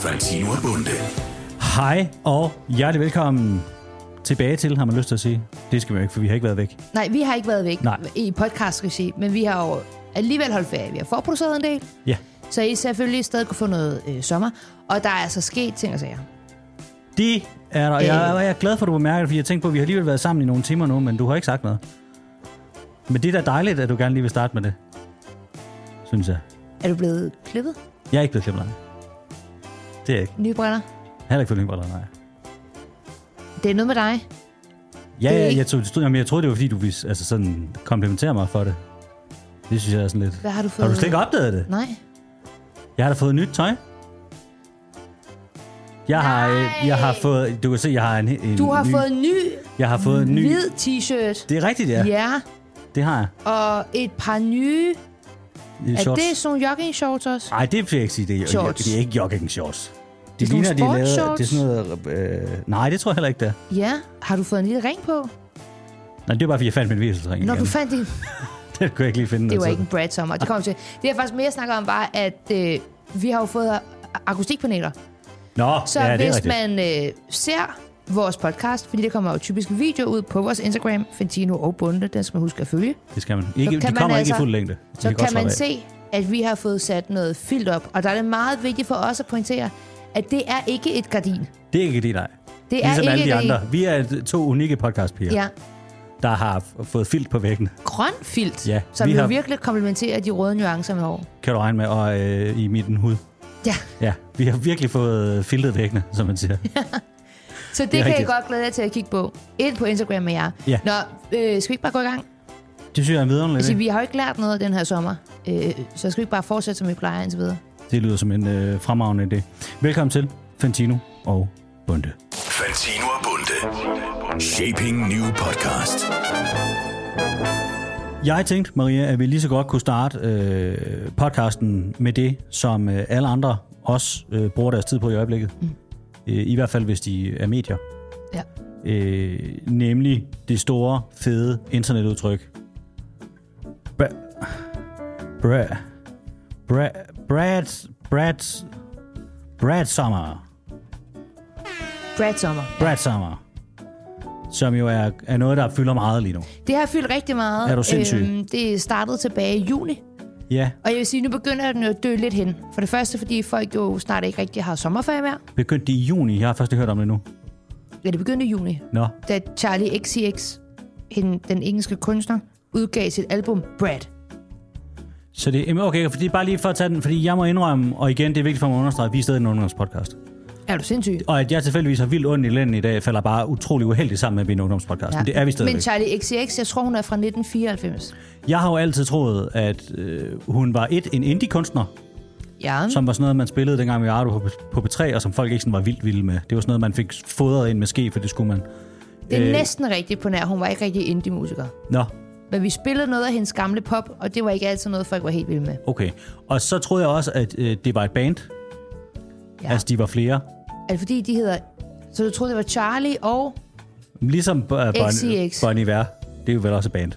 Fantino og Bunde. Hej og hjertelig velkommen tilbage til, har man lyst til at sige. Det skal vi ikke, for vi har ikke været væk. Nej, vi har ikke været væk Nej. i podcast-regi, men vi har jo alligevel holdt ferie. Vi har forproduceret en del, Ja. så I selvfølgelig stadig kunne få noget sommer. Og der er altså sket ting og sager. Det er der. Jeg er glad for, at du bemærker det, fordi jeg tænkte på, at vi har alligevel været sammen i nogle timer nu, men du har ikke sagt noget. Men det er da dejligt, at du gerne lige vil starte med det, synes jeg. Er du blevet klippet? Jeg er ikke blevet klippet, nej. Det er jeg ikke. Nye briller? Jeg har ikke fået nye briller, nej. Det er noget med dig. Ja, jeg troede, det var fordi, du ville sådan komplimentere mig for det. Det synes jeg er sådan lidt... Hvad har du fået? Har du slet ikke opdaget det? Nej. Jeg har da fået nyt tøj. Jeg har fået... Du kan se, jeg har en Du har ny, fået en ny jeg har fået en ny... hvid t-shirt. Det er rigtigt, ja. Ja. Det har jeg. Og et par nye... Er Shorts. det sådan nogle jogging shorts også? Nej, det vil jeg ikke sige. Det er ikke jogging shorts. Det er sådan nogle de sportsshorts? Det er sådan noget... nej, det tror jeg heller ikke, det er. Ja. Har du fået en lille ring på? Nej, det er bare, fordi jeg fandt min vielsesring. Når du fandt din... Det kunne jeg ikke lige finde. Det var ikke en Brad sommer. Det kom til. Det jeg faktisk mere snakker om var, at vi har jo fået akustikpaneler. Nå, Så ja, det er hvis rigtigt. man ser vores podcast, fordi det kommer jo typisk video ud på vores Instagram, Fantino og Bunde, den skal man huske at følge. Det skal man. Ikke, kan de kommer man ikke i altså- fuld længde. De Så godt kan man slappe af. se, at vi har fået sat noget filt op. Og der er det meget vigtigt for os at pointere, at det er ikke et gardin. Det er ikke det, nej. Det er Ligesom ikke alle de et andre. Vi er to unikke podcastpiger, Ja, der har fået filt på væggen. grøn filt, Ja, som vi jo har- virkelig komplementerer de røde nuancer med hår. Kan du regne med, og i midten hud. Ja, Ja, vi har virkelig fået filtet væggene, som man siger. så det er kan rigtigt. jeg godt glæde jer til at kigge på. Ind på Instagram med jer. Ja. Nå, skal vi ikke bare gå i gang? Det synes jeg er en vidunderlig Altså, idé. vi har jo ikke lært noget af den her sommer, så skal vi ikke bare fortsætte, som vi plejer indtil videre. Det lyder som en fremragende idé. Velkommen til Fantino og Bunde. Fantino og Bunde. Shaping New Podcast. Jeg tænkte, Maria, at vi lige så godt kunne starte podcasten med det, som alle andre også bruger deres tid på i øjeblikket. I hvert fald, hvis de er medier. Ja. Nemlig det store, fede internetudtryk. Brad Summer. Brad sommer. Brad Summer. Som jo er noget, der fylder meget lige nu. Det har fyldt rigtig meget. Er du sindssyg? Det startede tilbage i juni. Ja, Og jeg vil sige, nu begynder den jo at dø lidt hen. For det første, fordi folk jo snart ikke rigtig har sommerferie mere. begyndte det i juni. Jeg har først hørt om det nu. Ja, det begyndte i juni. Nå, Da Charlie XCX, den engelske kunstner, udgav sit album Brad. så det okay, fordi bare lige for at tage den, fordi jeg må indrømme, og igen, det er vigtigt for mig at understrege, at vi er stadig en ungdomspodcast. Er du sindssyg? Og at jeg tilfældigvis har vildt ondt i lænden i dag, falder bare utrolig uheldigt sammen med, at vi er en ungdomspodcast. Ja. Men det er vi stadigvæk. Men Charlie XCX, jeg tror, hun er fra 1994. Jeg har jo altid troet, at hun var en indie-kunstner, Ja. som var sådan noget, man spillede dengang vi var på P3, og som folk ikke sådan var vildt vilde med. Det var sådan noget, man fik fodret ind med ske, for det skulle man. Det er næsten rigtigt på nær. Hun var ikke rigtig indie-musiker. Nå, Men vi spillede noget af hendes gamle pop, og det var ikke altid noget, folk var helt vilde med. okay. Og så troede jeg også, at det var et band. Ja. Altså, de var flere. Er det fordi, de hedder... Så du troede, det var Charlie og... Ligesom XCX. Bon Iver. Det er jo vel også et band.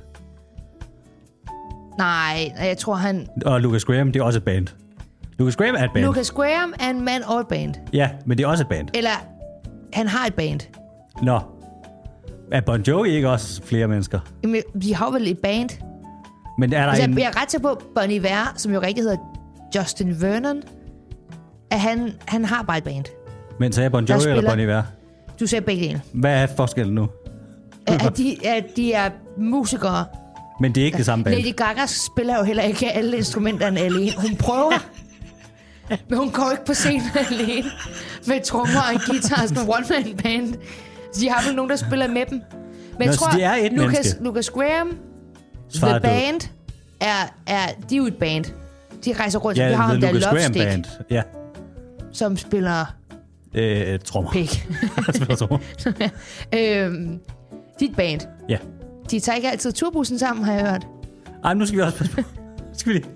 Nej, jeg tror, han... Og Lucas Graham, det er også et band. Lucas Graham er et band. Lucas Graham er en mand og et band. Ja, men det er også et band. Eller, han har et band. Nå. Er Bon Jovi ikke også flere mennesker? Jamen, de har vel et band. Men er der Altså, en... jeg er ret til på, Bon Iver, som jo rigtig hedder Justin Vernon, at han har bare et band. Men så er Bon Jovi eller Bon Iver? Du sagde begge dele. Hvad er forskellen nu? At de er musikere. Men det er ikke det samme band. Lady Gaga spiller jo heller ikke alle instrumenterne alene. Hun prøver, men hun går ikke på scenen alene med trommer og en guitar, sådan en one-man band. Så de har vel nogen, der spiller med dem. Men jeg tror, det er et menneske. Lucas Graham, Svaret The død. Band, de er jo et band. De rejser rundt. Ja, vi har ham The der Lucas Graham Lovestick, Band. Ja. som spiller Trommer. pik. Spiller trommer. Dit band. Ja. De tager ikke altid turbussen sammen, har jeg hørt. Ej, nu skal vi også passe på. Skal vi lige?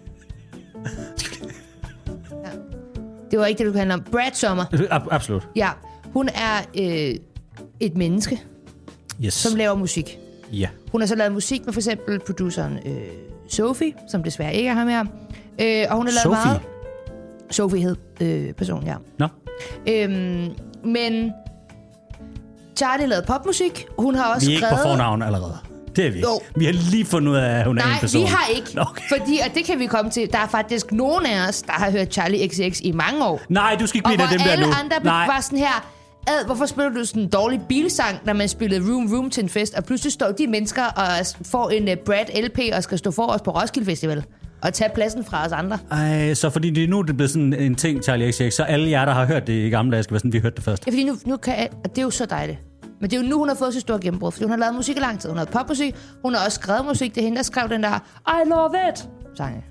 Det var ikke det, du kan handle om. Brad Summer. Absolut. Ja, hun er et menneske, Yes. som laver musik. Ja. Hun har så lavet musik med for eksempel produceren Sophie, som desværre ikke er her mere. Og hun har lavet Sophie? meget... Sophie hed personen, ja. Nå. Men Charlie lavede popmusik. Hun har også Vi er skrevet... ikke på fornavn allerede. Det er vi ikke. Jo. Vi har lige fundet ud af, at hun er en person. Nej, vi har ikke. Okay. Fordi, og det kan vi komme til, der er faktisk nogen af os, der har hørt Charlie XCX i mange år. Nej, du skal ikke blive og dem der nu. Og alle andre var sådan her... Hvorfor spiller du sådan en dårlig bilsang, når man spillede Room til en fest, og pludselig står de mennesker og får en Brad LP og skal stå for os på Roskilde Festival og tage pladsen fra os andre? Ej, så fordi det nu er det blevet sådan en ting, Charlie XCX, så alle jer, der har hørt det i gamle dage, skal være sådan, vi hørte det først. Ja, fordi nu kan jeg, og det er jo så dejligt. Men det er jo nu, hun har fået så stor gennembrud, fordi hun har lavet musik i lang tid. Hun har lavet popmusik, hun har også skrevet musik. Det er hende, der skrev den der I Love It sang.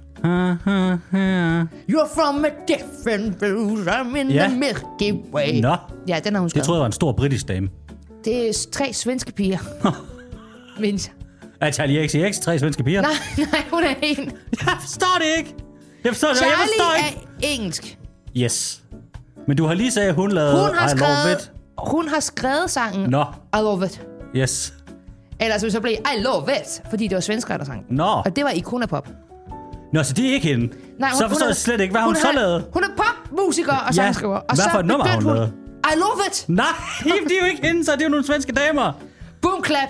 You're from a different blues, I'm in the Milky Way. Nå. Ja, den har hun skrevet. Det troede jeg var en stor britisk dame. Det er 3 svenske piger. Minds. Er Charlie XCX 3 svenske piger? Nej, hun er en. Jeg forstår det ikke. Jeg forstår Charlie ikke. er engelsk. Yes. Men du har lige sagt, at hun lavede I Love It. Hun har skrevet sangen I Love It. Yes. Ellers så blev I Love It, fordi det var svenskere, der sang. Og det var Icona Pop. Nå, så det er ikke hende. Nej, så forstår jeg slet ikke, hvad hun så lavede. Hun er popmusiker og sangskriver. Og hvad for et nummer har hun lavet? I Love It. Nej, det er jo ikke hende, så det er jo nogle svenske damer. Boom clap.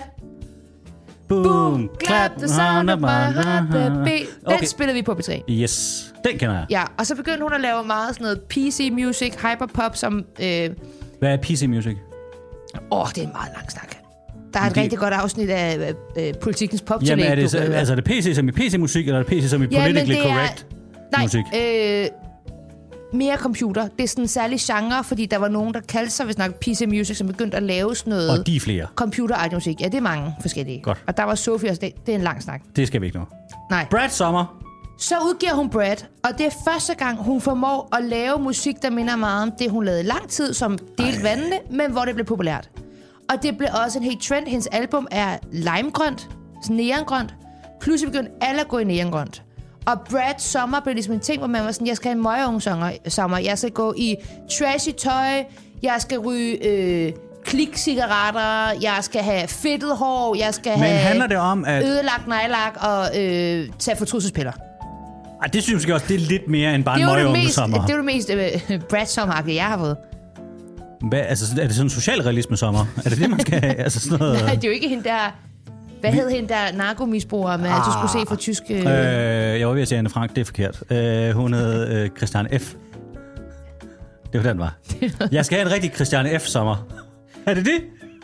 Boom clap, the sound of my heart, baby. Den spiller vi på P3. Yes, den kender jeg. Ja, og så begyndte hun at lave meget sådan noget PC music, hyperpop, som... Hvad er PC music? Det er en meget lang snak. Der er et rigtig godt afsnit af Politikens Popturné. Jamen, er det PC som i PC-musik, eller er det PC som i politically correct musik? Nej, mere computer. Det er sådan en særlig genre, fordi der var nogen, der kaldte sig hvis nok PC music, som begyndte at lave sådan noget... Og de flere. Computer musik. Ja, det er mange forskellige. Godt. Og der var Sofie også. Det er en lang snak. Det skal vi ikke nå. Nej. Brad Summer. Så udgiver hun Brad, og det er første gang, hun formår at lave musik, der minder meget om det, hun lavede i lang tid, som delt vandene, men hvor det blev populært. Og det blev også en helt trend. Hendes album er limegrønt, sådan neongrønt. Pludselig begyndte alle at gå i neongrønt. Og Brad Summer blev ligesom en ting, hvor man var sådan, jeg skal have en møgeunge sommer. Jeg skal gå i trashy tøj. Jeg skal ryge klikcigaretter. Jeg skal have fedtet hår. Jeg skal have det om, at ødelagt nejlak og tage fortrydelsespiller. Det synes jeg også, det er lidt mere end bare en møgeunge sommer. Det er det mest Brad Summer-agtige, jeg har fået. Hvad, altså, er det sådan en socialrealisme sommer? Er det det, man skal have? Altså sådan noget... Nej, det er jo ikke hende der... Hvad hed hende der narkomisbruger, man altid skulle se fra tysk... Jeg var ved at sige Anne Frank, det er forkert. Hun hed Christian F. Det var den var. Jeg skal have en rigtig Christian F-sommer. Er det det?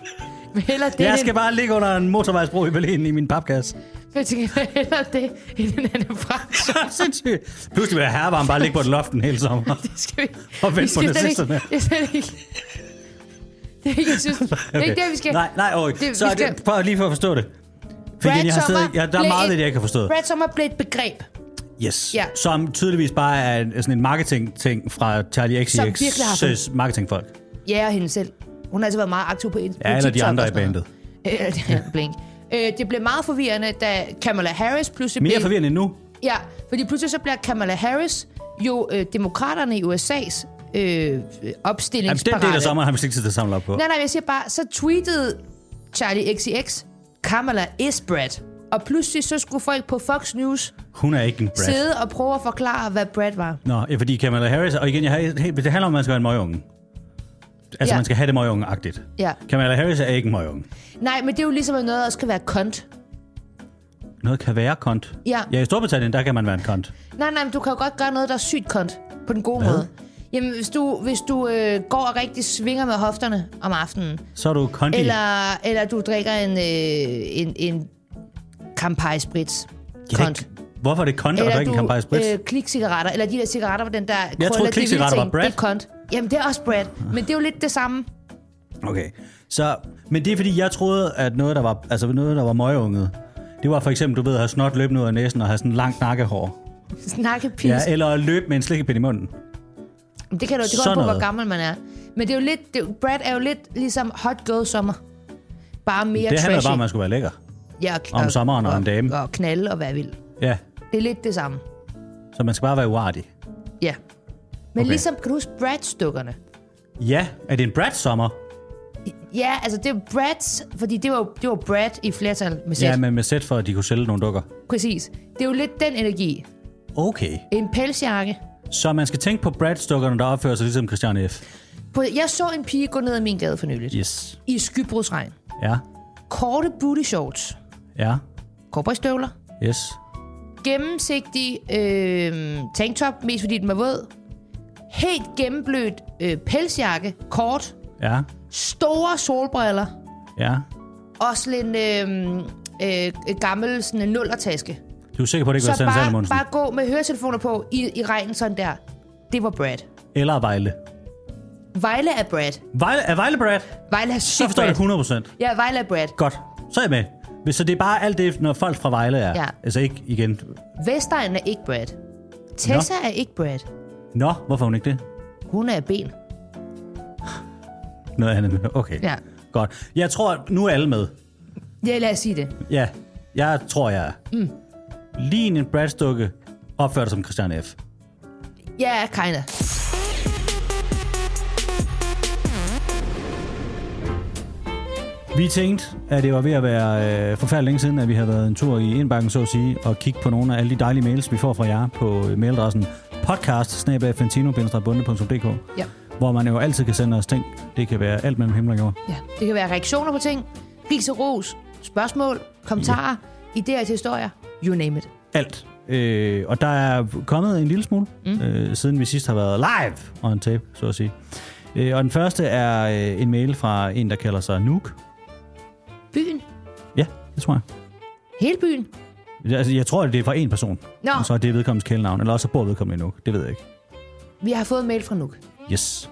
Jeg skal bare ligge under en motorvejsbro i Berlin i min papkasse. Jeg tænker heller det end en Anne Frank. Sindssygt. Pludselig vil jeg herrevarm bare ligge på et loften hele sommer. Det skal vi. Og vente på nazisterne. Jeg slet ikke. Det er ikke, jeg synes. Det er ikke det, vi skal. Nej, okay. Så prøv lige for at forstå det. Der er meget, det jeg ikke har forstået. Brad Summer blev et begreb. Yes. Ja. Som tydeligvis bare er sådan en marketing-ting fra Charlie XCX's marketingfolk. Ja, og hende selv. Hun har altså været meget aktiv på TikTok. Ja, eller de andre i bandet. Blink. Det blev meget forvirrende, da Kamala Harris pludselig Mere forvirrende end nu? Ja, fordi pludselig så bliver Kamala Harris jo demokraterne i USA's opstillingsparade. Den del af sommeren har vi ikke tid til at samle op på. Nej, jeg siger bare, så tweetede Charlie XCX, Kamala is Brad. Og pludselig så skulle folk på Fox News hun er ikke en Brad. Sidde og prøve at forklare, hvad Brad var. Nå, ja, fordi Kamala Harris, og igen, det handler om, at man skal være en møgeunge. Altså, man skal have det møgeunge-agtigt. Ja. Kamala Harris er ikke en møgeunge. Nej, men det er jo ligesom, at noget også kan være kont. Noget kan være kont? Ja. Ja, i Storbritannien, der kan man være en kont. Nej, men du kan jo godt gøre noget, der er sygt kont. På den gode måde. Jamen, hvis du går og rigtig svinger med hofterne om aftenen. Så er du konti. Eller du drikker en Campari Spritz. Kont. Hvorfor er det kont at drikke en Campari Spritz? Eller du klikcigaretter. Eller de der cigaretter, hvor den der... Jeg troede, klikcigaretter var Brad. Det er kont. Jamen, det er også Brad. Men det er jo lidt det samme. Okay. Så, men det er fordi, jeg troede, at noget, der var møgeunget, det var for eksempel, du ved, at have snot løbende ud af næsen og have sådan langt nakkehår. Snakkepis. Ja, eller løbe med en slikkepind i munden. Det kan du det går på, hvor gammel man er. Men det er jo lidt... Brad er jo lidt ligesom Hot Girl Summer. Bare mere trashy. Det handler bare om, at man skulle være lækker. Ja, om sommeren og en dame. Og knalde og være vild. Ja. Det er lidt det samme. Så man skal bare være uartig. Ja. Men ligesom, kan du huske Brad-stukkerne? Ja, er det en Brad-sommer? Ja, altså det er Brads, fordi det var Brad i flertal med sæt. Ja, men med sæt for, at de kunne sælge nogle dukker. Præcis. Det er jo lidt den energi. Okay. En pelsjakke. Så man skal tænke på Brad-stukkerne, der opfører sig ligesom Christian F. Jeg så en pige gå ned ad min gade for nyligt. Yes. I skybrudsregn. Ja. Korte booty shorts. Ja. Cowboystøvler. Yes. Gennemsigtig tanktop, mest fordi den var våd. Helt gennemblødt pelsjakke, kort. Ja. Store solbriller. Ja. Og sådan en gammel sådan en nullertaske. Du er sikker på, at det ikke var Sanne Salomonsen? Bare gå med høretelefoner på i regnen sådan der. Det var Brad. Eller Vejle. Vejle er Brad. Er Vejle Brad? Vejle er Så sygt forstår Brad. jeg 100%. Ja, Vejle er Brad. Godt. Så er jeg med. Så det er bare alt det, når folk fra Vejle er. Ja. Altså ikke igen. Vestegn er ikke Brad. Tessa er ikke Brad. Nå, hvorfor hun ikke det? Hun er ben. Noget andet. Okay. Ja. Godt. Jeg tror, nu er alle med. Ja, lad os sige det. Ja, jeg tror, jeg er. Lige en Brad-stukke opfører dig som Christian F. Ja, kinda. Vi tænkte, at det var ved at være forfærdeligt længe siden, at vi havde været en tur i indbakken, så at sige, og kigge på nogle af alle de dejlige mails, vi får fra jer på mailadressen podcast@fantino-bunde.dk, Ja. hvor man jo altid kan sende os ting. Det kan være alt mellem himmel og jord. Ja. Det kan være reaktioner på ting, ris og ros, spørgsmål, kommentarer, idéer til historier, you name it. Alt. Og der er kommet en lille smule, siden vi sidst har været live on tape, så at sige. Og den første er en mail fra en, der kalder sig Nuuk. Byen? Ja, det tror jeg. Hele byen? Altså, jeg tror, det er fra en person. Nå. Og så er det vedkommendes kælenavn. Eller også bor vedkommende i Nuuk. Det ved jeg ikke. Vi har fået en mail fra Nuuk. Yes.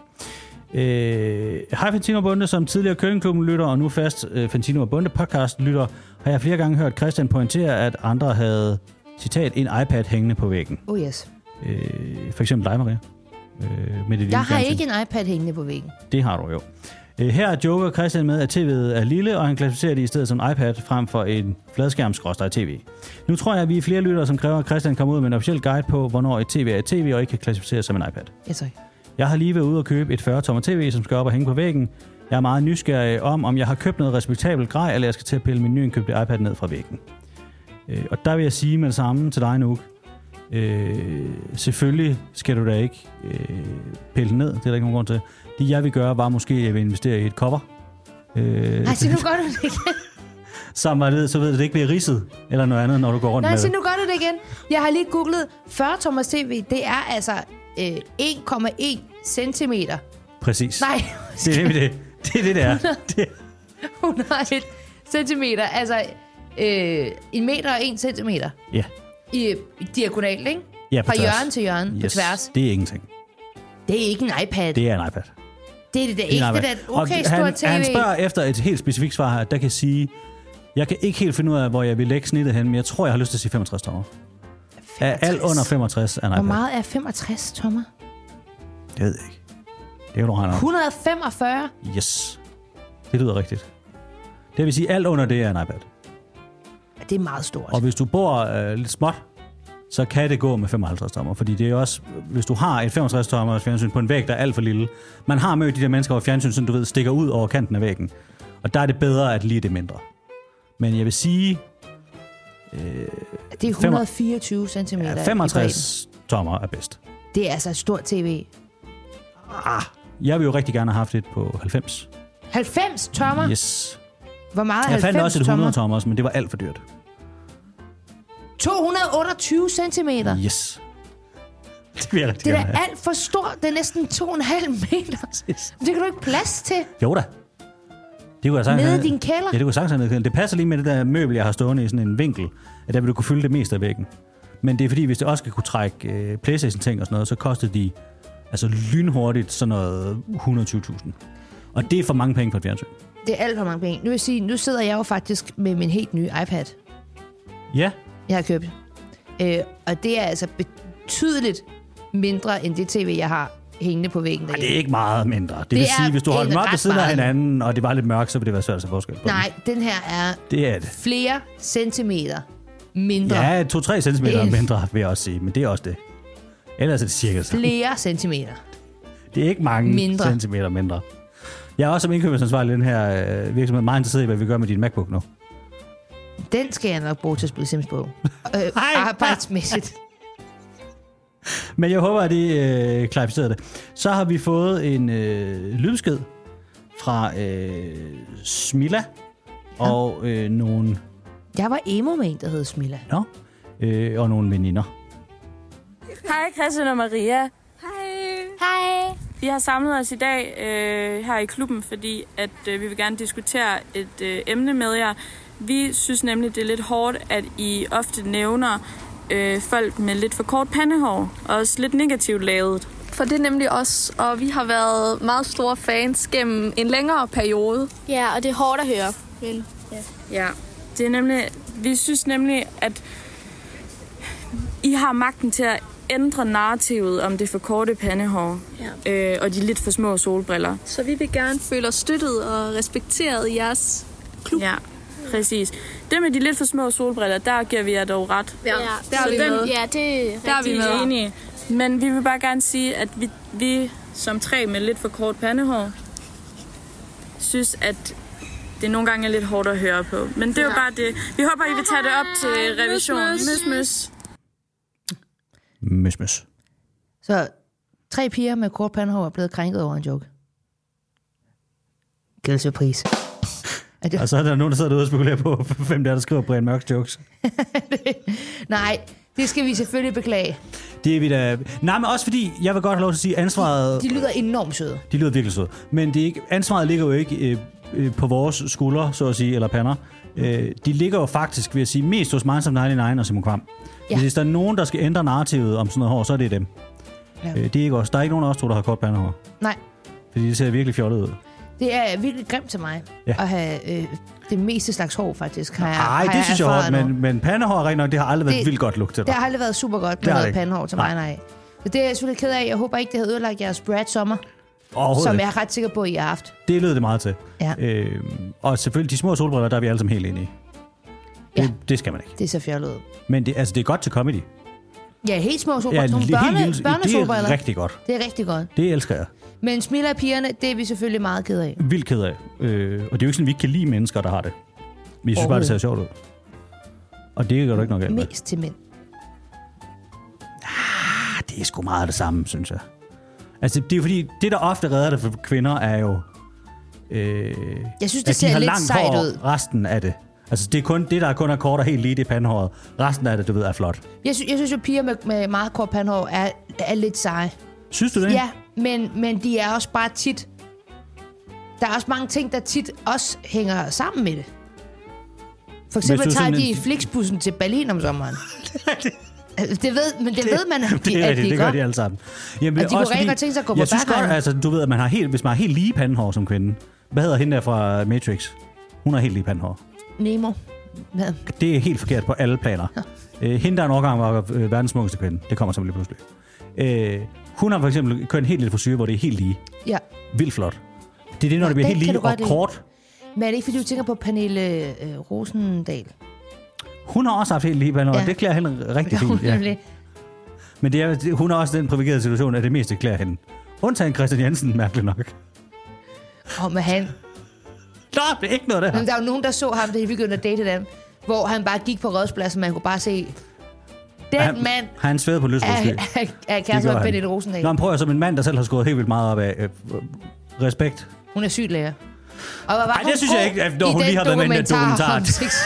Hej Fantino og Bunde, som tidligere Køkkenklubben-lytter og nu fast Fantino og Bunde podcast-lytter, har jeg flere gange hørt Christian pointere, at andre havde, citat, en iPad hængende på væggen. Oh yes. For eksempel dig, Maria. Med det Jeg har ikke en iPad hængende på væggen. Det har du jo. Her joker Christian med, at tv'et er lille, og han klassificerer det i stedet som iPad frem for en fladskærmsskråstreg-tv. Nu tror jeg, at vi er flere lyttere, som kræver, at Christian kommer ud med en officiel guide på, hvornår et tv er et tv, og ikke kan klassificeres som en iPad. Ja, tak. Jeg har lige været ude og købe et 40-tommer tv, som skal op og hænge på væggen. Jeg er meget nysgerrig om jeg har købt noget respektabelt grej, eller jeg skal til at pille min nyindkøbte iPad ned fra væggen. Og der vil jeg sige med det samme til dig nu. Selvfølgelig skal du da ikke pille ned, det er der ikke nogen grund til. Det jeg vil gøre, var måske, at jeg vil investere i et cover. Nej, så nu gør du det igen. Som var det, så ved du, det ikke bliver ridset, eller noget andet, når du går rundt med det. Nej, så nu gør du det igen. Jeg har lige googlet 40-tommers tv. Det er altså 1,1 centimeter. Præcis. Nej. Det er det. Det er det, der. 101 centimeter. Altså 1 meter og 1 centimeter. Ja. I diagonal, ikke? Ja, på fra tværs. Hjørne til hjørne, Yes. på tværs. Det er ingenting. Det er ikke en iPad. Det er en iPad. Det er det da ikke. Det er da et okay stort tv. Han spørger efter et helt specifikt svar her, der kan sige, jeg kan ikke helt finde ud af, hvor jeg vil lægge snittet hen, men jeg tror, jeg har lyst til at sige 65 tommer. 65. Alt under 65 er en Hvor iPad. meget er 65 tommer? Det ved jeg ikke. Det kan du regne om. 145? Yes. Det lyder rigtigt. Det vil sige, alt under det er en iPad. Det er meget stort. Og hvis du bor lidt småt, så kan det gå med 55 tommer. Fordi det er også, hvis du har et 65 tommer fjernsyn på en væg, der er alt for lille. Man har mødt de der mennesker, hvor fjernsyn, som du ved, stikker ud over kanten af væggen. Og der er det bedre, at lige det mindre. Men jeg vil sige... det er 124 cm. Ja, 65 tommer er bedst. Det er altså et stort tv. Jeg vil jo rigtig gerne have haft et på 90. 90 tommer? Yes. Hvor meget er Jeg 90 fandt også et 100 tommer? tommer, men det var alt for dyrt. 228 centimeter? Yes. Det vil jeg rigtig Det er gerne da have. alt for stort. Det er næsten 2,5 meter. Det kan du ikke plads til. Jo da. Det kunne jeg sagtens Nede i have- din kælder? Ja, det kunne jeg sagtens have nede i kælderen. Det passer lige med det der møbel, jeg har stående i sådan en vinkel, at der vil du kunne fylde det meste af væggen. Men det er fordi, hvis det også skal kunne trække PlayStation-ting og sådan noget, så koster de altså lynhurtigt sådan noget 120.000. Og det er for mange penge for et fjernsyn. Det er alt for mange penge. Nu vil jeg sige, nu sidder jeg jo faktisk med min helt nye iPad, Ja, jeg har købt. Og det er altså betydeligt mindre end det tv, jeg har hængende på væggen og derhjemme. det er ikke meget mindre. Det vil Det sige, er hvis du holder dem op ved ret siden af meget. hinanden, og det var lidt mørkt, så vil det være svært at se forskel på Nej, den her er dem. Det er det. flere centimeter mindre. Ja, 2-3 centimeter Det er- mindre, vil jeg også sige, men det er også det. Ellers er det cirka så. Flere centimeter. Det er ikke mange Mindre. centimeter mindre. Jeg er også som indkøbsansvarlig i den her virksomhed meget interesseret i, hvad vi gør med din MacBook nu. Den skal jeg nok bruge til at spille Sims på. Arbejdsmæssigt. Men jeg håber, at det klarificerer det. Så har vi fået en lydbesked fra Smilla og nogle... Jeg var emo med en, der hed Smilla. Nå, og nogle veninder. Hej Christian og Maria. Hej. Hej. Vi har samlet os i dag her i klubben, fordi at vi vil gerne diskutere et emne med jer. Vi synes nemlig, det er lidt hårdt, at I ofte nævner folk med lidt for kort pandehår, og også lidt negativt lavet. For det er nemlig os, og vi har været meget store fans gennem en længere periode. Ja, og det er hårdt at høre. Men, ja, det er nemlig, vi synes nemlig, at I har magten til at ændre narrativet om det for korte pandehår og de lidt for små solbriller. Så vi vil gerne føle os støttet og respekteret i jeres klub. Ja, præcis. Det med de lidt for små solbriller, der giver vi jer dog ret. Ja, der er vi med. Ja, det er der er vi med. Enige. Men vi vil bare gerne sige, at vi som tre med lidt for kort pandehår, synes, at det nogle gange er lidt hårdt at høre på. Men det er jo bare det. Vi håber, I vil tage det op til revision. Møs. Møs. Så 3 piger med kort pandehår er blevet krænket over en joke. Gældsø pris. Og så er der nogen, der sidder derude og spekulerer på, hvem der skriver Brian Mørks jokes. Nej, det skal vi selvfølgelig beklage. Det er vi da... Nej, men også fordi, jeg vil godt have lov til at sige, ansvaret... De lyder enormt søde. De lyder virkelig søde. Men det er ikke... ansvaret ligger jo ikke på vores skuldre, så at sige, eller pander. De ligger jo faktisk, vil jeg sige, mest hos Minds of 99 og Simon Kvam. Ja. Hvis der er nogen, der skal ændre narrativet om sådan noget hår, så er det dem. Ja. Det er ikke os. Der er ikke nogen af os to, der har kort pandehår. Nej. Fordi det ser virkelig fjollet ud. Det er virkelig grimt til mig at have det meste slags hår, faktisk. Nej, det synes jeg hårdt, men pandehår rigt nok, det har aldrig været vildt godt lugt til dig. Det har aldrig været super godt med noget pandehår til mig, nej. Så det er jeg selvfølgelig ked af. Jeg håber ikke, det har ødelagt jeres Brad-sommer, som jeg er ret sikker på, at I har haft. Det lød det meget til. Ja. Og selvfølgelig, de små solbriller, der er vi alle sammen helt enige i. Det skal man ikke. Det er så fjollet. Men det er godt til comedy. Ja, helt små solbriller. Ja, børnesolbriller. Det er rigtig godt. Det er rigtig godt. Det elsker jeg. Men Smilla og pigerne, det er vi selvfølgelig meget ked af. Vildt ked af. Og det er jo ikke sådan, vi ikke kan lide mennesker, der har det. Vi synes bare, det ser sjovt ud. Og det gør du ikke nok af. Mest til mænd. Det er sgu meget det samme, synes jeg. Altså, det er fordi, det der ofte redder det for kvinder, er jo... jeg synes, det ser lidt sejt ud. Resten af det. Altså, det er kun det, der kun er kort og helt lige, det er pandehåret. Resten af det, du ved, er flot. Jeg synes jo, piger med meget kort pandehår er lidt seje. Synes du det? Ja, men de er også bare tit... Der er også mange ting, der tit også hænger sammen med det. For eksempel tager de Flixbussen til Berlin om sommeren. det ved man, at det gør de alle sammen. Jamen, og de kunne rigtig godt tænke sig at gå på synes godt, altså, du ved, at man har hvis man har helt lige pandehår som kvinde. Hvad hedder hende der fra Matrix? Hun har helt lige pandehår. Nemo. Hvad? Det er helt forkert på alle planer. Hende der en årgang var verdens smukkeste kvinde. Det kommer simpelthen pludselig. Hun har for eksempel kørt en helt lille frisyre, hvor det er helt lige. Ja. Vildt flot. Det er det, når det bliver helt lige og kort. Men er det ikke, fordi du tænker på Pernille Rosendal? Hun har også haft helt lige pandehår. Det klæder hende rigtig fint. Ja. Men hun har også den privilegerede situation, at det meste klæder hende. Undtagen Christian Jensen, mærkeligt nok. Men han... Nå, det er ikke noget der. Men der er jo nogen, der så ham, da de begyndte at date dem, hvor han bare gik på Rådspladsen, man kunne bare se... mand... Han sved på lystrådsky. Er kæreste med Pernille Rosendal. Nå, han prøver som en mand, der selv har skåret helt vildt meget op af respekt. Hun er sygt lærer. Nej, det synes jeg ikke, når hun lige har været med i den dokumentar.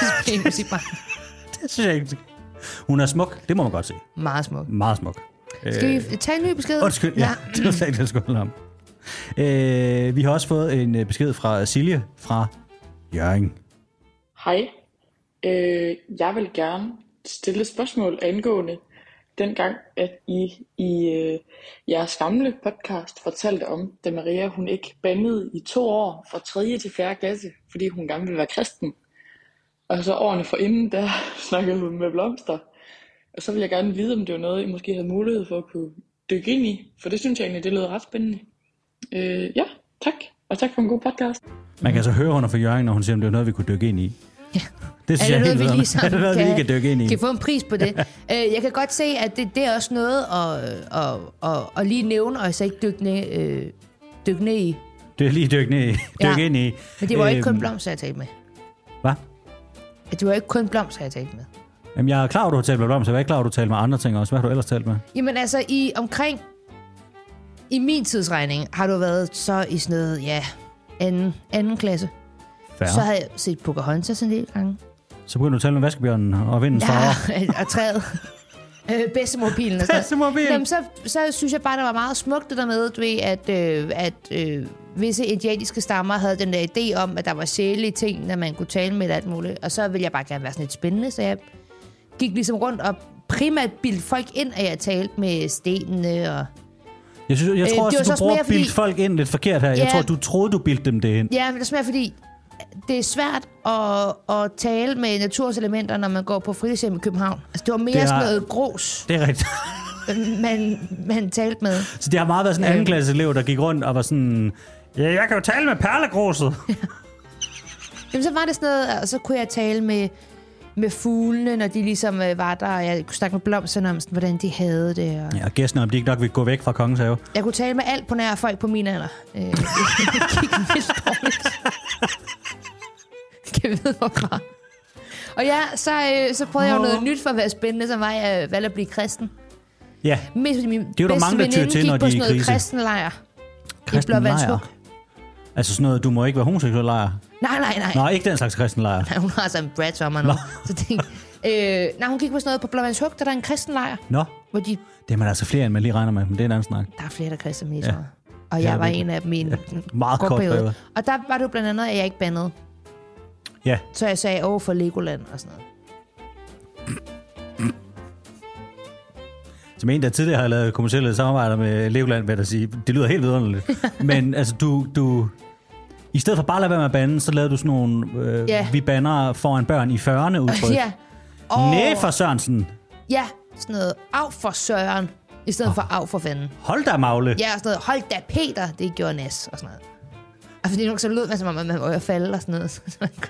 Det synes jeg ikke. Hun er smuk, det må man godt se. Meget smuk. Meget smuk. Skal vi tage en ny besked? Undskyld, ja. Det var slet ikke, det skulle om. Vi har også fået en besked fra Silje fra Hjørring. Hej. Jeg vil gerne stille spørgsmål angående dengang, at I jeres gamle podcast fortalte om, da Maria hun ikke bandede i 2 år fra 3. til 4. klasse, fordi hun gerne ville være kristen. Og så årene forinden, der snakkede hun med blomster. Og så vil jeg gerne vide, om det var noget, I måske havde mulighed for at kunne dykke ind i. For det synes jeg egentlig, det lyder ret spændende. Ja, tak. Og tak for en god podcast. Man kan så høre, hun er fra Hjørring, når hun siger, om det er noget, vi kunne dykke ind i. Ja. Det synes jeg helt noget, vi kan dykke ind i. Kan få en pris på det. Jeg kan godt se, at det er også noget at lige nævne, og så ikke dykke ned i. Det er lige dykke ind i. Men det var ikke kun blomster, jeg talte med. Hvad? Det var ikke kun blomster, jeg talte med. Jamen, jeg er klar, at du har talt med Blom, så jeg er ikke klar, at du har talt med andre ting også. Hvad har du ellers talt med? Jamen altså, i min tidsregning har du været så i sådan noget, anden klasse. Fair. Så har jeg set Pocahontas en del gange. Så begynder du at tale med vaskebjørnen og vindens farver. Ja, og træet. Bedstemorbilen og sådan Bedstemorbilen. Jamen, så synes jeg bare, det var meget smukt det der med, du ved, at visse indianske stammer havde den der idé om, at der var sjælelige ting, når man kunne tale med alt muligt. Og så ville jeg bare gerne være sådan lidt spændende, så jeg gik ligesom rundt og primært bildte folk ind, at jeg talte med stenene og... Jeg tror også, du bruger bildt folk ind lidt forkert her. Jeg tror, du troede, du bildte dem det ind. Ja, men det er simpelthen fordi, det er svært at tale med naturselementer, når man går på fritidshjem i København. Altså, det var mere sådan noget grus. Det er rigtigt. man talte med. Så det har meget været sådan en andenklasse elev, der gik rundt og var sådan, ja, jeg kan jo tale med perlegruset. Ja. Jamen, så var det sådan noget, og så kunne jeg tale med fuglene, når de ligesom var der, og jeg kunne snakke med blomsterne om, sådan, hvordan de havde det. Og... Ja, og gæstene, om de ikke nok ville gå væk fra Kongens Have. Jeg kunne tale med alt på nær folk på min alder. Det gik vildt dårligt. Kan jeg vide, hvorfra. Og ja, så prøvede jeg jo noget nyt for at være spændende, som var jeg valgte at blive kristen. Ja, mest fordi min det er jo der mange, der tyr til, når de er i krise. Gik på sådan noget kristenlejr. I Blåvandshuk. Altså sådan noget, du må ikke være homoseksuel lejr? Nej. Nå, ikke den slags kristenlejr. Nej, hun har altså en brat-sommer nu. Så nej, hun gik på sådan noget på Blåvandshuk, der er en kristenlejr. Nå, hvor de... det er man altså flere, end man lige regner med, men det er en anden snak. Der er flere, der krister med ja. Og jeg var en af dem i en meget kort periode. Og der var det jo blandt andet, at jeg ikke bandede. Ja. Så jeg sagde over for Legoland og sådan noget. Som en, der tidligere har lavet kommercielle samarbejder med Legoland, vil jeg da sige, det lyder helt vidunderligt. Men altså, du i stedet for bare at lade være med at bande, så lavede du sådan nogle, vi bander foran børn i 40'erne udtryk. Ja. Næ for Sørensen. Ja, sådan noget, af for Søren, i stedet for af for fanden. Hold da, Magle. Ja, sådan noget, hold da Peter, det gjorde Næs og sådan noget. Og fordi nogen så lød man, som om man var falde og sådan noget.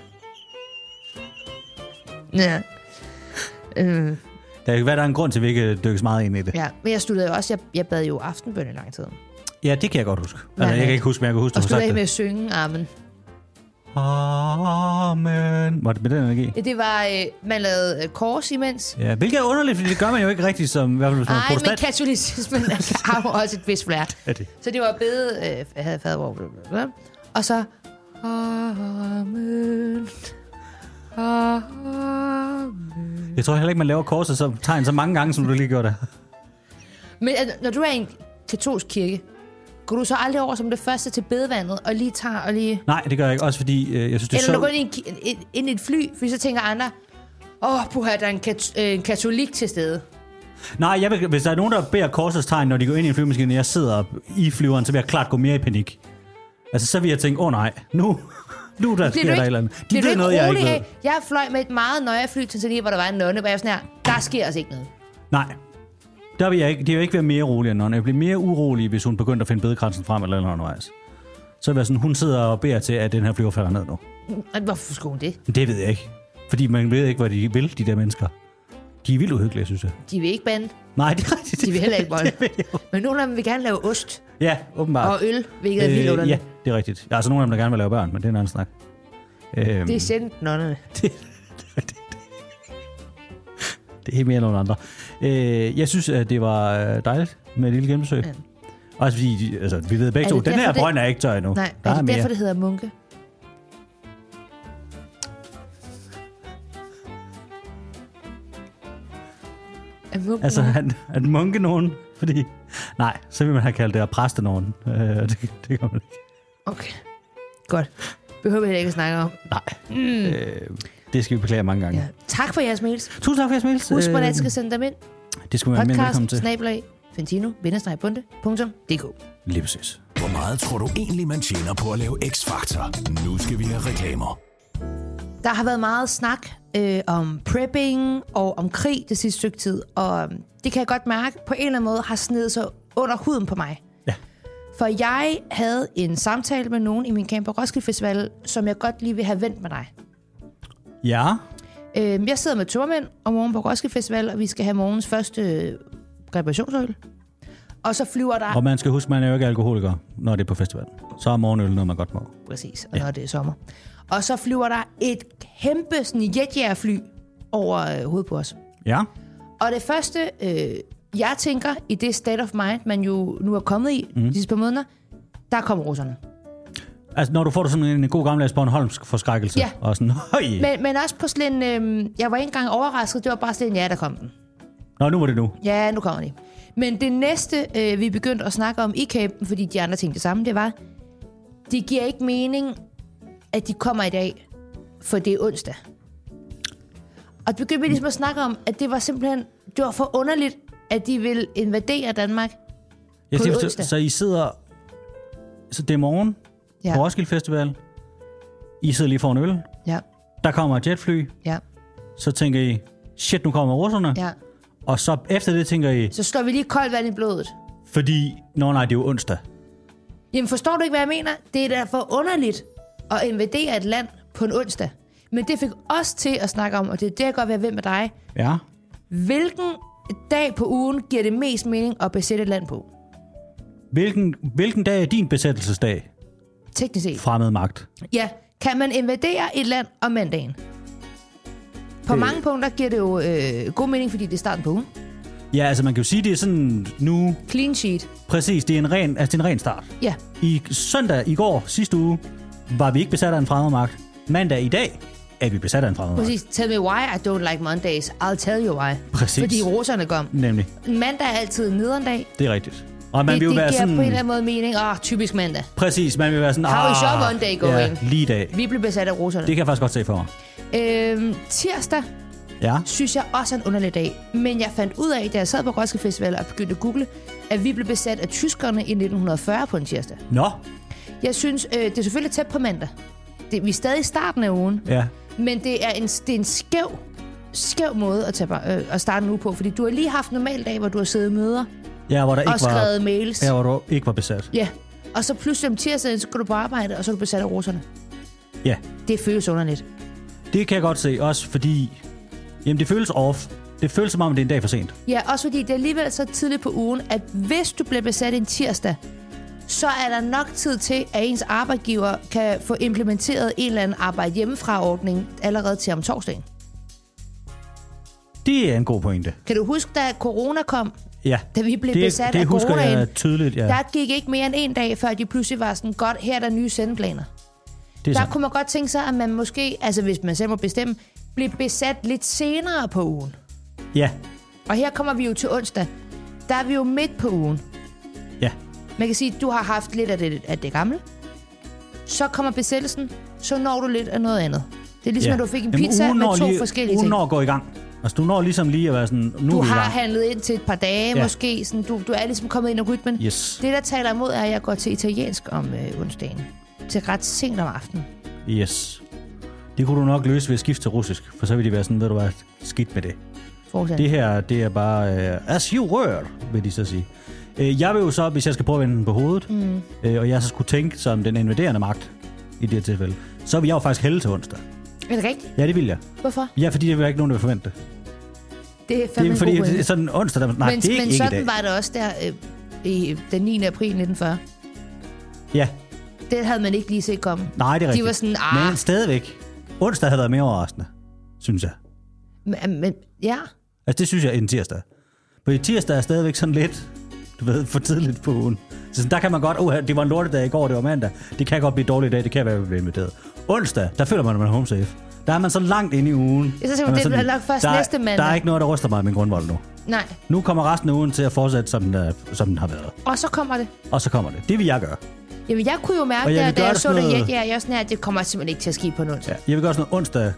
Ja. Der kan være, der er en grund til, at vi ikke dykkes meget ind i det. Ja, men jeg studerede jo også, jeg bad jo aftenbøn i lang tid. Ja, det kan jeg godt huske. Altså, jeg kan ikke huske, men jeg kan huske, og du har sagt det. Og med at synge Amen. Amen. Var det med den energi? Ja, det var, man lavede kors imens. Ja, hvilket er underligt, fordi det gør man jo ikke rigtigt som, hvad vil du sige, protestant. Nej, men katolicismen har jo også et vist flært. Så det var bede, havde fadervor, og så Amen. Amen. Jeg tror heller ikke, man laver korset så tegn så mange gange, som du lige gjorde det. Men når du er i en katolsk kirke, går du så aldrig over som det første til bedevandet, og lige tager og lige... Nej, det gør jeg ikke. Også fordi, jeg synes, det er eller du går ind i et fly, fordi så tænker andre, puha, der er en katolik til stede. Nej, hvis der er nogen, der beder korsets tegn, når de går ind i en flymaskine, og jeg sidder i flyveren, så vil jeg klart gå mere i panik. Altså, så vil jeg tænke, nej, nu der sker der et eller andet. De ved noget, jeg ikke ved. Jeg fløj med et meget nøje fly til Tanzania, hvor der var en nonne, hvor jeg sådan her, der sker altså ikke noget. Nej, der vil jeg ikke. Det er jo ikke være mere rolig end nonne. Jeg bliver mere urolig, hvis hun begynder at finde bedekransen frem eller noget undervejs. Så vil jeg sådan, hun sidder og beder til, at den her flyver falder ned nu. Hvorfor skulle hun det? Det ved jeg ikke. Fordi man ved ikke, hvad de vil, de der mennesker. De er vildt uhyggelige, synes jeg. De vil ikke bande. Nej, det er rigtigt. De vil heller ikke bolle. Men nogle af dem vil gerne lave ost. Ja, åbenbart. Og øl, hvilket er vildt underligt. Ja, det er rigtigt. Der er altså nogle af dem, der gerne vil lave børn, men det er en anden snak. Det er sendt nonnerne. Det er mere end nogle andre. Jeg synes, at det var dejligt med et lille genbesøg. Ja. Også fordi, altså, vi ved begge to, den her brønd er ikke tør endnu. Nej, er det derfor, det hedder munke? Altså, at munke nogen, fordi... Nej, så vil man have kaldt det at præste nogen. Det kan man ikke. Okay, godt. Behøver vi ikke at snakke om. Nej, det skal vi beklage mange gange. Ja. Tak for jeres mails. Tusind tak for jeres mails. Husk, hvordan jeg skal sende dem ind. Det skal vi være mere velkommen til. podcast@fantino-bunde.dk. Lige præcis. Hvor meget tror du egentlig, man tjener på at lave X-Factor? Nu skal vi have reklamer. Der har været meget snak om prepping og om krig det sidste stykke tid, og det kan jeg godt mærke på en eller anden måde har snedet sig under huden på mig. Ja. For jeg havde en samtale med nogen i min camp på Roskilde Festival, som jeg godt lige vil have vendt med dig. Ja. Jeg sidder med tørmænd om morgenen på Roskilde Festival, og vi skal have morgens første reparationsøl. Og så flyver der... Og man skal huske, man er jo ikke alkoholiker, når det er på festival. Så er morgenøl noget, man godt må. Præcis, og når det er sommer. Og så flyver der et kæmpe sådan jetjagerfly over hovedet på os. Ja. Og det første, jeg tænker, i det state of mind, man jo nu er kommet i de sidste par måneder, der kommer russerne. Altså, når du får sådan en god gammeldags Bornholmsk forskrækkelse. Ja. Og sådan, men også på sådan jeg var ikke engang overrasket, det var bare sådan, ja, der kom den. Nå, nu var det nu. Ja, nu kommer det. Men det næste, vi begyndte at snakke om i campen, fordi de andre tænkte det samme, det var, det giver ikke mening, at de kommer i dag, for det er onsdag. Og begyndte vi ligesom at snakke om, at det var simpelthen, det var for underligt, at de ville invadere Danmark på onsdag. Så I sidder, så det er morgen på Roskilde Festival. I sidder lige foran øl. Ja. Der kommer et jetfly. Ja. Så tænker I, shit, nu kommer russerne. Ja. Og så efter det tænker I... Så slår vi lige koldt vand i blodet. Fordi, nej, det er jo onsdag. Jamen forstår du ikke, hvad jeg mener? Det er da for underligt at invadere et land på en onsdag. Men det fik os til at snakke om, og det er det, jeg godt vil have ved med dig. Ja. Hvilken dag på ugen giver det mest mening at besætte et land på? Hvilken dag er din besættelsesdag? Teknisk set. Fremmed magt. Ja, kan man invadere et land om mandagen? På mange punkter giver det jo god mening, fordi det er starten på ugen. Ja, altså man kan jo sige, det er sådan nu... Clean sheet. Præcis, det er en ren start. Ja. I søndag i går, sidste uge, var vi ikke besat af en fremmed magt. Mandag i dag er vi besat af en fremmed magt. Præcis. Tell me why I don't like Mondays. I'll tell you why. Præcis. Fordi russerne kom. Nemlig. Mandag er altid en nederndag. Det er rigtigt. Og man Det vil jo være giver sådan... på en eller anden måde mening. Typisk mandag. Præcis, man vil være sådan... How is your Monday going? Ja, lige i dag. Vi blev besat af russerne. Det kan jeg faktisk godt se for mig. Tirsdag Ja. synes jeg også er en underlig dag. Men jeg fandt ud af, da jeg sad på Roskilde Festival og begyndte at google, at vi blev besat af tyskerne i 1940 på en tirsdag. Nå. Jeg synes, det er selvfølgelig tæt på mandag. Vi er stadig i starten af ugen. Ja. Men det er en skæv måde at starte en uge på. Fordi du har lige haft en normal dag, hvor du har siddet i møder Ja, hvor der ikke og skrevet mails. Ja, hvor du ikke var besat. Ja. Og så pludselig om tirsdagen, så går du på arbejde, og så er du besat af russerne. Ja. Det føles underligt. Det kan jeg godt se, også fordi... Jamen, det føles off. Det føles som om, det er en dag for sent. Ja, også fordi det er alligevel så tidligt på ugen, at hvis du bliver besat en tirsdag, så er der nok tid til, at ens arbejdsgiver kan få implementeret en eller anden arbejde hjemmefra-ordning allerede til om torsdagen. Det er en god pointe. Kan du huske, da corona kom? Ja. Da vi blev besat af coronaen? Det husker jeg tydeligt, ja. Der gik ikke mere end en dag, før de pludselig var sådan, godt, her er der nye sendeplaner. Der kunne man godt tænke sig, at man måske, altså hvis man selv må bestemme, bliver besat lidt senere på ugen. Ja. Og her kommer vi jo til onsdag. Der er vi jo midt på ugen. Ja. Man kan sige, at du har haft lidt af det gamle. Så kommer besættelsen, så når du lidt af noget andet. Det er ligesom, at du fik en pizza med to forskellige ting. Ugen når at gå i gang. Altså, du når ligesom lige at være sådan... Du har handlet ind til et par dage, måske. Sådan, du er ligesom kommet ind i rytmen. Yes. Det, der taler imod, er, at jeg går til italiensk om onsdagen. Til ret sent om aftenen. Yes. Det kunne du nok løse ved at skifte til russisk, for så vil de være sådan, ved du hvad, skidt med det. Fortsat. Det her, det er bare, as you were, vil de så sige. Jeg vil jo så, hvis jeg skal prøve at vende den på hovedet, og jeg så skulle tænke som den invaderende magt i det her tilfælde, så vil jeg jo faktisk hælde til onsdag. Er det rigtigt? Ja, det vil jeg. Hvorfor? Ja, fordi det vil ikke nogen, der vil forvente det. Det er fandme fordi, en god det er sådan onsdag, der... Nej, det er ikke i dag. Men sådan var det også der den 9. april 1940. Ja. Det havde man ikke lige set komme. Nej, det er rigtigt. De var sådan, Men stadigvæk. Onsdag havde været mere overraskende, synes jeg. Men ja. Altså, det synes jeg end tirsdag. For tirsdag er stadigvæk sådan lidt, du ved, for tidligt på ugen. Så der kan man godt, det var en lortedag i går, det var mandag. Det kan godt blive en dårlig dag, det kan være, at vi bliver inviteret. Onsdag, der føler man er home safe. Der er man så langt inde i ugen. Jeg synes, det er nok først næste mandag. Der er ikke noget, der ryster mig af min grundvold nu. Nej. Nu kommer resten af ugen til at fortsætte, som den har været. Og så kommer det. Og så kommer det. Det vil jeg gøre. Jamen, jeg kunne jo mærke, da jeg så det, jeg sådan her, at det kommer simpelthen ikke til at ske på en onsdag. Ja, jeg vil gøre sådan noget onsdag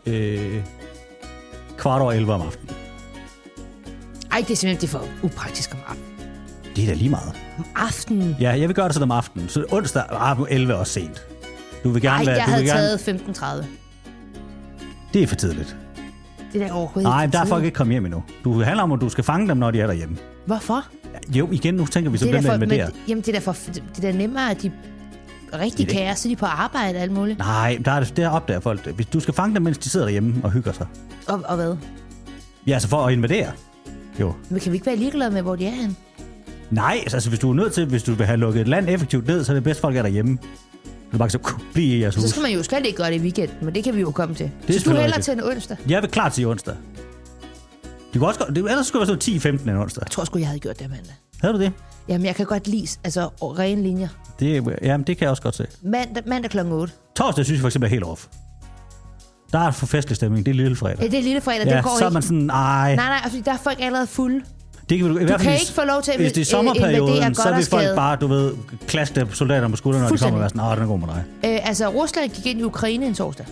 11:15 om aftenen. Ej, det er simpelthen det for upraktisk om aftenen. Det er da lige meget. Om aftenen? Ja, jeg vil gøre det sådan om aftenen. Så onsdag 11 er også sent. Du vil gerne være... jeg havde taget 15:30. Det er for tidligt. Det er da overhovedet ikke. Nej, der er folk ikke kommet hjem endnu. Du handler om, at du skal fange dem, når de er derhjemme. Hvorfor? Jo, igen, nu tænker vi så dem med det. Jamen, det er da nemmere, at de rigtig kære, så de på arbejde og alt muligt. Nej, der opdager folk. Hvis du skal fange dem, mens de sidder derhjemme og hygger sig. Og hvad? Ja, altså for at invadere. Jo. Men kan vi ikke være ligeglade med, hvor de er henne? Nej, altså hvis du er nødt til, hvis du vil have lukket et land effektivt ned, så er det bedst, folk er derhjemme. Du bare kunne blive i jeres hus. Så skal man jo slet ikke gøre det i weekenden, men det kan vi jo komme til. Det så du hælder til en onsdag? Jeg vil klart sige onsdag. Det kunne også, ellers skulle det være 10-15 en onsdag. Jeg tror sgu, jeg havde gjort det mandag. Havde du det? Jamen, jeg kan godt lide rene linjer. Jamen, det kan jeg også godt se. Mandag kl. 8. Torsdag synes jeg for eksempel er helt off. Der er for festlig stemning. Det er lille fredag. Ja, det er lille fredag. Ja, det går så ikke. er man sådan, Nej, fordi der er folk allerede fulde. Det kan du kan ikke få lov til at hvis det er sommerperioden, så vil folk bare, klaske soldater på skuldrene, når de kommer og være sådan, den er god med dig. Rusland gik ind i Ukraine en torsdag.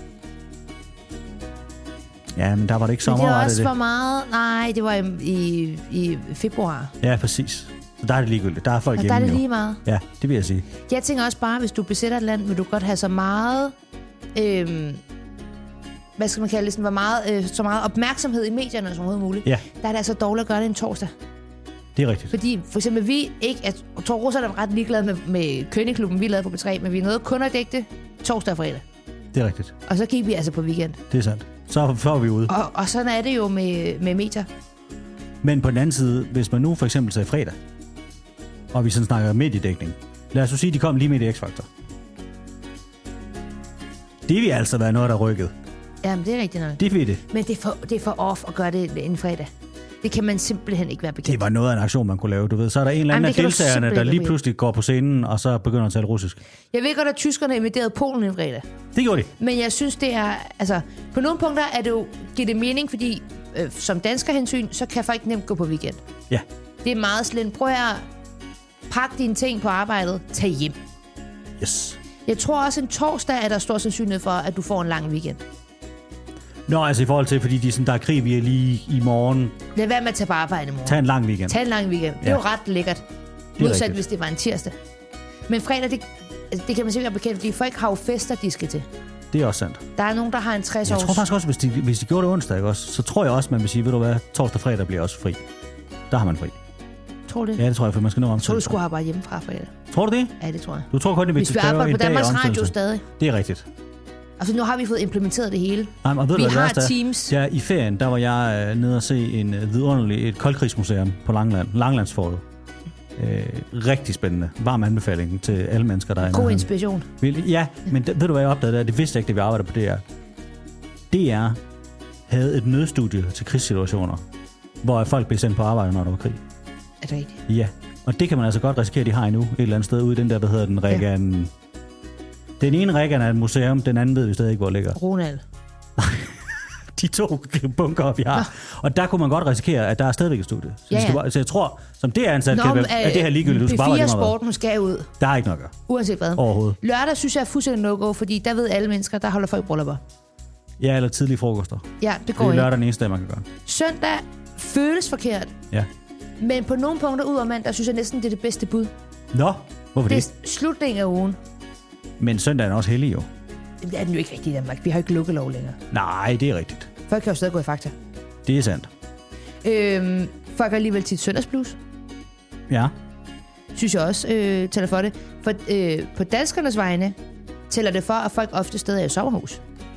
Ja, men der var det ikke sommer, det var også det? For meget. Nej, det var i februar. Ja, præcis. Så der er det ligegyldigt. Der er folk hjemme. Der er det lige meget. Ja, det vil jeg sige. Jeg tænker også bare, hvis du besætter et land, vil du godt have så meget... hvad skal man kalde det? Så meget opmærksomhed i medierne som overhovedet muligt. Ja. Der er det altså dårligt at gøre det en torsdag. Det er rigtigt. Fordi for eksempel vi ikke... Jeg tror, russerne er ret ligeglade med Kønneklubben, vi lavede på B3, men vi er noget kun at dække det torsdag og fredag. Det er rigtigt. Og så gik vi altså på weekend. Det er sandt. Så er vi ude. Og sådan er det jo med medier. Men på den anden side, hvis man nu for eksempel sagde fredag, og vi sådan snakker mediedækning, lad os så sige, at de kom lige midt i X-Factor. Det vil altså være noget, der rykket. Jamen, det er rigtigt nok. Det vil det. Men det er for off at gøre det en fredag. Det kan man simpelthen ikke være bekendt. Det var noget af en aktion, man kunne lave, du ved. Så er der en eller anden af deltagerne, der lige pludselig går på scenen, og så begynder at tale russisk. Jeg ved godt, at tyskerne invaderede Polen en fredag. Det gjorde de. Men jeg synes, det er... Altså, på nogle punkter er det jo, giver det mening, fordi som dansker hensyn, så kan folk nemt gå på weekend. Ja. Det er meget slet. Prøv at pakke dine ting på arbejdet. Tag hjem. Yes. Jeg tror også, en torsdag er der stor sandsynlighed for, at du får en lang weekend. Nå, altså i forhold til, fordi der er krig, vi er lige i morgen. Lad være med at tage på arbejde i morgen. Tag en lang weekend. Tag en lang weekend. Det er jo ret lækkert. Modsat, hvis det var en tirsdag. Men fredag, det kan man sikkert være bekendt, fordi folk har jo fester, de skal til. Det er også sandt. Der er nogen, der har en 60 års... Jeg tror faktisk også, hvis de gjorde det onsdag, ikke også, så tror jeg også, man vil sige, ved du hvad, torsdag og fredag bliver også fri. Der har man fri. Tror du det? Ja, det tror jeg, for man skal nå om. Jeg tror, du skulle arbejde hjemmefra fredag. Tror du det? Ja, det tror jeg. Du tror kun, det vil hvis vi arbejder på Danmarks Radio stadig. Det er rigtigt. Altså, nu har vi fået implementeret det hele. Nej, og ved vi du, har Teams. Ja, i ferien, der var jeg nede og se et koldkrigsmuseum på Langeland. Langlandsfortet. Rigtig spændende. Varm anbefaling til alle mennesker, der er god inspiration. Ja, men ved du, hvad jeg opdagede der? Det vidste jeg ikke, det vi arbejder på DR. DR havde et nødstudie til krigssituationer, hvor folk blev sendt på arbejde, når der var krig. Er det rigtigt? Ja, og det kan man altså godt risikere, de har endnu et eller andet sted ude i den der, hvad hedder den, Regan... Ja. Den ene Regan er et museum, den anden ved vi stadig ikke, hvor ligger. Ronald. De to bunker, vi har. Ja. Og der kunne man godt risikere, at der er stadigvæk et studie. Så jeg tror, som det er ansat, at det her ligegyldigt. Du skal bare være sporten skal ud. Der er ikke nok at gøre. Uanset hvad. Overhovedet. Lørdag synes jeg er fuldstændig no-go, fordi der ved alle mennesker, der holder folk bryllupper. Ja, eller tidlige frokoster. Ja, det går ikke. Det er lørdag den eneste dag, man kan gøre. Søndag føles forkert. Ja. Men på nogle punkter ud af mandag, synes jeg næsten, det er det bedste bud. Nå, hvorfor det? Det er slutningen af ugen. Men søndag er også hellig jo. Det er den jo ikke rigtig i Danmark. Vi har ikke lukkelov længere. Nej, det er rigtigt. Folk kan jo stadig gå i Fakta. Det er sandt. Folk har alligevel tit søndagsblues. Ja. Synes jeg også tæller for det. For på danskernes vegne tæller det for, at folk ofte stadig er i sommerhus.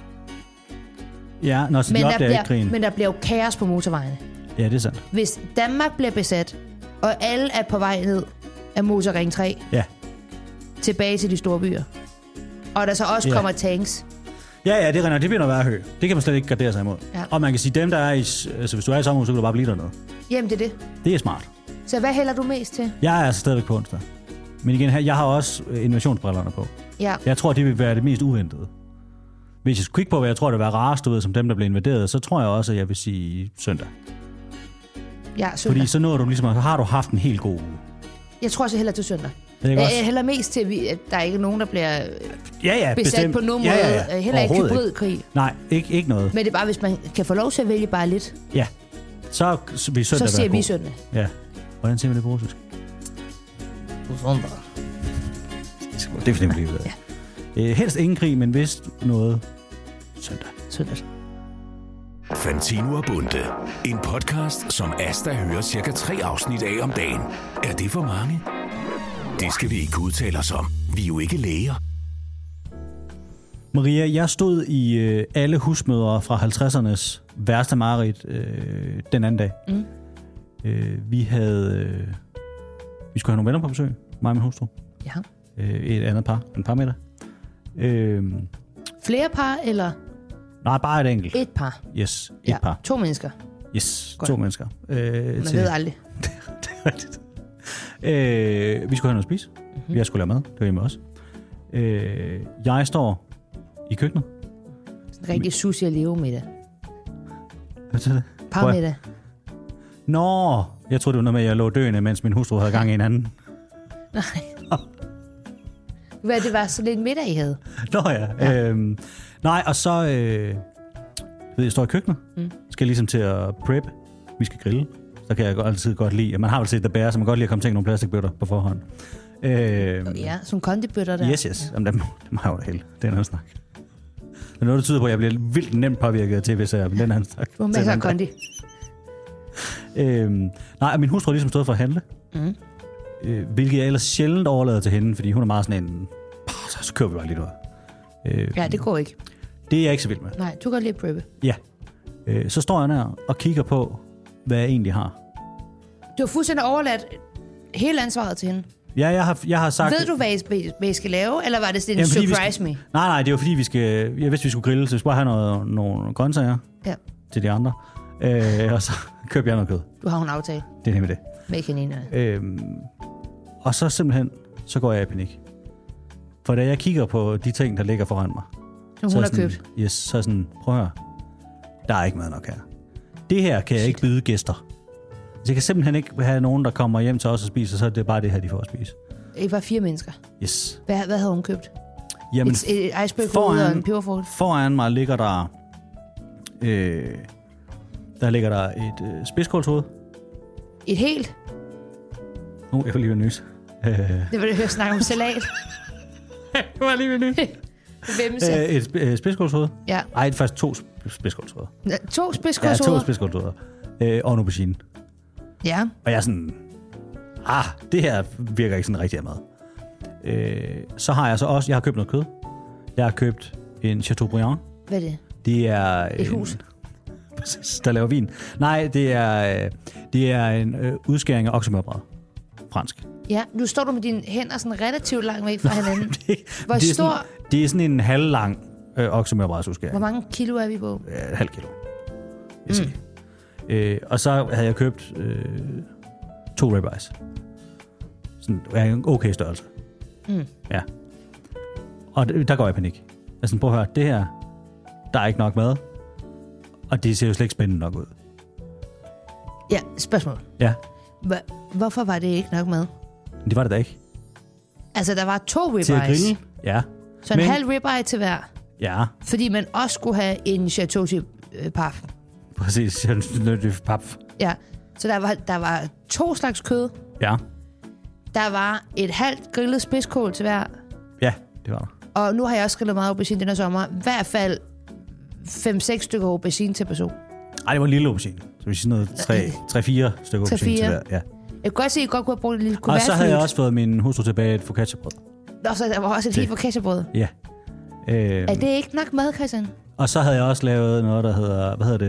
Ja, når de opdager ikke krigen. Men der bliver jo kaos på motorvejene. Ja, det er sandt. Hvis Danmark bliver besat, og alle er på vej ned af motorring 3, tilbage til de store byer, og der så også kommer tanks. Ja, det render. Det bliver noget værre hø. Det kan man slet ikke gardere sig imod. Ja. Og man kan sige, dem der er i... Altså, hvis du er i sommerhus, så kan du bare blive dernede. Jamen, det er det. Det er smart. Så hvad hælder du mest til? Jeg er altså stadigvæk på onsdag. Men igen, jeg har også invasionsbrillerne på. Ja. Jeg tror, det vil være det mest uventede. Hvis jeg skulle kigge på, hvad jeg tror, det vil være rarest, du ved, som dem, der bliver invaderet, så tror jeg også, at jeg vil sige søndag. Ja, søndag. Fordi så når du ligesom, har du haft en helt god uge. Jeg tror også, jeg hælder til søndag. Jeg hælder mest til, at der er ikke nogen, der bliver besat bestemt. På nogen måde. Heller ikke hybridkrig. Nej, ikke noget. Men det er bare, hvis man kan få lov til at vælge bare lidt. Ja, så vil søndag så siger vi søndag. Ja. Hvordan siger man det på russisk? Søndag. Det er for nemt livet. Ja. Helst ingen krig, men vist noget søndag. Fantino og Bunde. En podcast, som Asta hører cirka 3 afsnit af om dagen. Er det for mange? Det skal vi ikke udtale os om. Vi er jo ikke læger. Maria, jeg stod i alle husmødre fra 50'ernes værste mareridt den anden dag. Vi skulle have nogle venner på besøg, mig og min hustru. Ja. Et andet par, en par middag. Flere par, eller? Nej, bare et enkelt. Et par. Yes, et par. 2 mennesker. Yes, Godt. 2 mennesker. Man ved aldrig. Det er rigtigt. Vi skulle have noget at spise. Vi har skulle lave mad. Det var hjemme også. Jeg står i køkkenet. En rigtig sushi og leve middag. Hvad betyder det? Parmiddag. Nå, jeg troede, det var noget med, at jeg lå døende, mens min hustru havde gang i en anden. Nej. Hvad, det var så lidt middag, I havde? Nå ja. Nej, og så... jeg står i køkkenet. Skal ligesom til at prep. Vi skal grille. Så kan jeg altid godt lide... Man har vel set The Bear, så man kan godt lide at komme til nogle plastikbøtter på forhånd. Ja, som kondibøtter der. Yes. Jamen, dem har jeg jo det hele. Det er noget snak. Det er noget, der tyder på, at jeg bliver vildt nemt påvirket til, hvis jeg den anden snak. Du har masser af kondi. Nej, min hustru har ligesom stået for at handle. Hvilket jeg ellers sjældent overlader til hende, fordi hun er meget sådan en... Så kører vi bare lidt noget. Ja, det går ikke. Det er jeg ikke så vild med. Nej, du kan godt lide at preppe. Ja. Så står jeg der og kigger på, hvad jeg egentlig har. Du har fuldstændig overladt hele ansvaret til hende. Ja, jeg har sagt... Ved du, hvad I skal lave, eller var det sådan en surprise me? Nej, det var fordi, jeg vidste, vi skulle grille, så vi skulle bare have nogle grøntsager til de andre. Og så købte jeg noget kød. Du har en aftale. Det er nemlig det. Med kaninerne. Og så simpelthen, så går jeg i panik. For da jeg kigger på de ting, der ligger foran mig, Som hun har købt. Yes, så er sådan, prøv at høre, der er ikke mad nok her. Det her kan jeg ikke byde gæster. Så jeg kan simpelthen ikke have nogen, der kommer hjem til os og spiser, så er det bare det her, de får at spise. I var 4 mennesker. Yes. Hvad havde hun købt? Jamen, et iceberg-hoved og en peberfrugt? Foran mig ligger der... der ligger der et spidskålshoved. Et helt? Jeg får lige ved nys. Det var det, jeg snakke om salat. Jeg var lige ved nys. Et spidskålshoved. Ja. Ej, faktisk 2 spidskålshoveder. 2 spidskålshoveder? Ja, 2 spidskålshoveder. Og en aubergine. Ja. Og jeg er sådan... det her virker ikke sådan rigtig af mad. Så har jeg så også... Jeg har købt noget kød. Jeg har købt en Chateaubriand. Hvad er det? Det er... Et hus? Der laver vin. Nej, det er en udskæring af oksemørbrad. Fransk. Ja, nu står du med dine hænder sådan relativt langt væk fra hinanden. Hvor stor... Det er sådan en halvlang oksemørbrædsudskæring. Hvor mange kilo er vi på? ½ kilo. Og så havde jeg købt 2 ribeyes. Sådan en okay størrelse. Ja. Og der går jeg i panik. Altså, prøv at høre, det her, der er ikke nok mad. Og det ser jo slet ikke spændende nok ud. Ja, spørgsmål. Ja. Hvorfor var det ikke nok mad? Det var det da ikke. Altså, der var 2 ribeyes. Til at grille? Ja. Så en halv ribeye til hver? Ja. Fordi man også skulle have en Chateau til pap. Præcis, Chateau pap. Ja, så der var 2 slags kød. Ja. Der var et halvt grillet spidskål til hver. Ja, det var der. Og nu har jeg også grillet meget aubergine den her sommer. I hvert fald 5-6 stykker aubergine til person. Ej, det var en lille aubergine. Så vi siger noget 3-4 stykker aubergine til hver. Ja. Jeg kan godt se, at I godt kunne have brugt et lille kuvertflyt. Og så havde jeg også fået min hustru tilbage et focaccia-brød. Og så der var også et helt focaccia-brød. Ja. Er det ikke nok mad, Christian? Og så havde jeg også lavet noget, der hedder,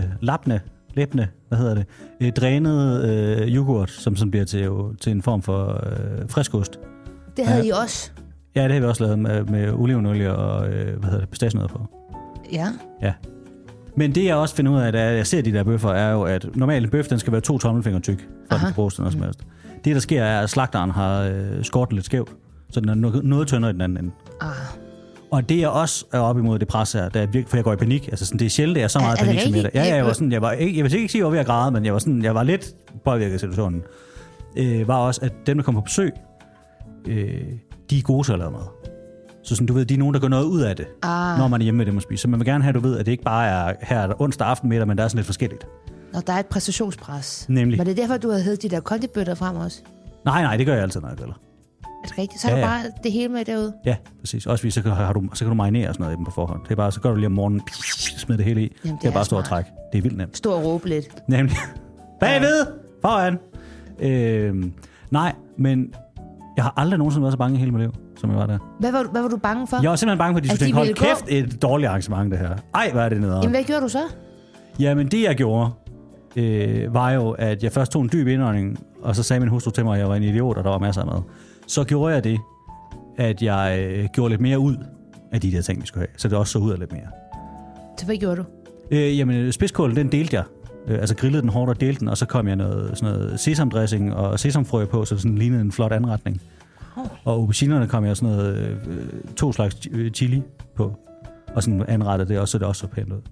drænet yoghurt, som sådan bliver til en form for friskost. Det havde I også? Ja, det har vi også lavet med olivenolie og pistacienødder på. Ja. Ja. Men det jeg også finder ud af, da jeg ser de der bøffer, er jo, at normalt en bøf, den skal være 2 tommelfingre tyk, for at den kan bruges til noget som helst. Det der sker, er, at slagteren har skåret lidt skævt, så den er noget tyndere i den anden ende. Og det jeg også er op imod det pres her, for jeg går i panik. Altså sådan, det er sjældent, at jeg er så meget panik som det. Ja, jeg vil ikke sige, at jeg var ved at græde, men jeg var lidt påvirket af situationen. Var også, at dem, der kommer på besøg, de er gode til at lave mad. Så sådan, du ved, de er nogen, der gør noget ud af det, når man er hjemme med dem at spise. Så man vil gerne have, du ved, at det ikke bare er her onsdag aften middag, men der er sådan lidt forskelligt. Når der er et præstationspres. Nemlig. Var det derfor, du havde hævet de der kondibøtter frem også? Nej, det gør jeg altid, når jeg griller. Er det rigtigt? Så er der bare det hele med derude? Ja, præcis. Også fordi, så kan du marinere sådan noget i dem på forhånd. Det er bare, så gør du lige om morgenen, smid det hele i. Jamen, det er bare stort træk. Det er vildt nemt. Stor og råbe lidt. Nemlig. Bagved! Foran! Nej, men jeg har aldrig nogensinde været så bange i hele mit liv, som jeg var der. Hvad var du bange for? Jeg var simpelthen bange for, at de skulle tænke, hold kæft, et dårligt arrangement det her. Ej, hvad er det nederen? Jamen, hvad gjorde du så? Jamen, det jeg gjorde, var jo, at jeg først tog en dyb indånding, og så sagde min hustru til mig, at jeg var en idiot, og der var masser af mad. Så gjorde jeg det, at jeg gjorde lidt mere ud af de der ting, vi skulle have. Så det også så ud af lidt mere. Så hvad gjorde du? Jamen, spidskål, den delte jeg. Altså grillede den hårdt og delte den, og så kom jeg sådan noget sesamdressing og sesamfrø på, så det sådan lignede en flot anretning. Og auberginerne kom jeg sådan noget 2 slags chili på, og sådan anrettede det også, så det også så pænt ud.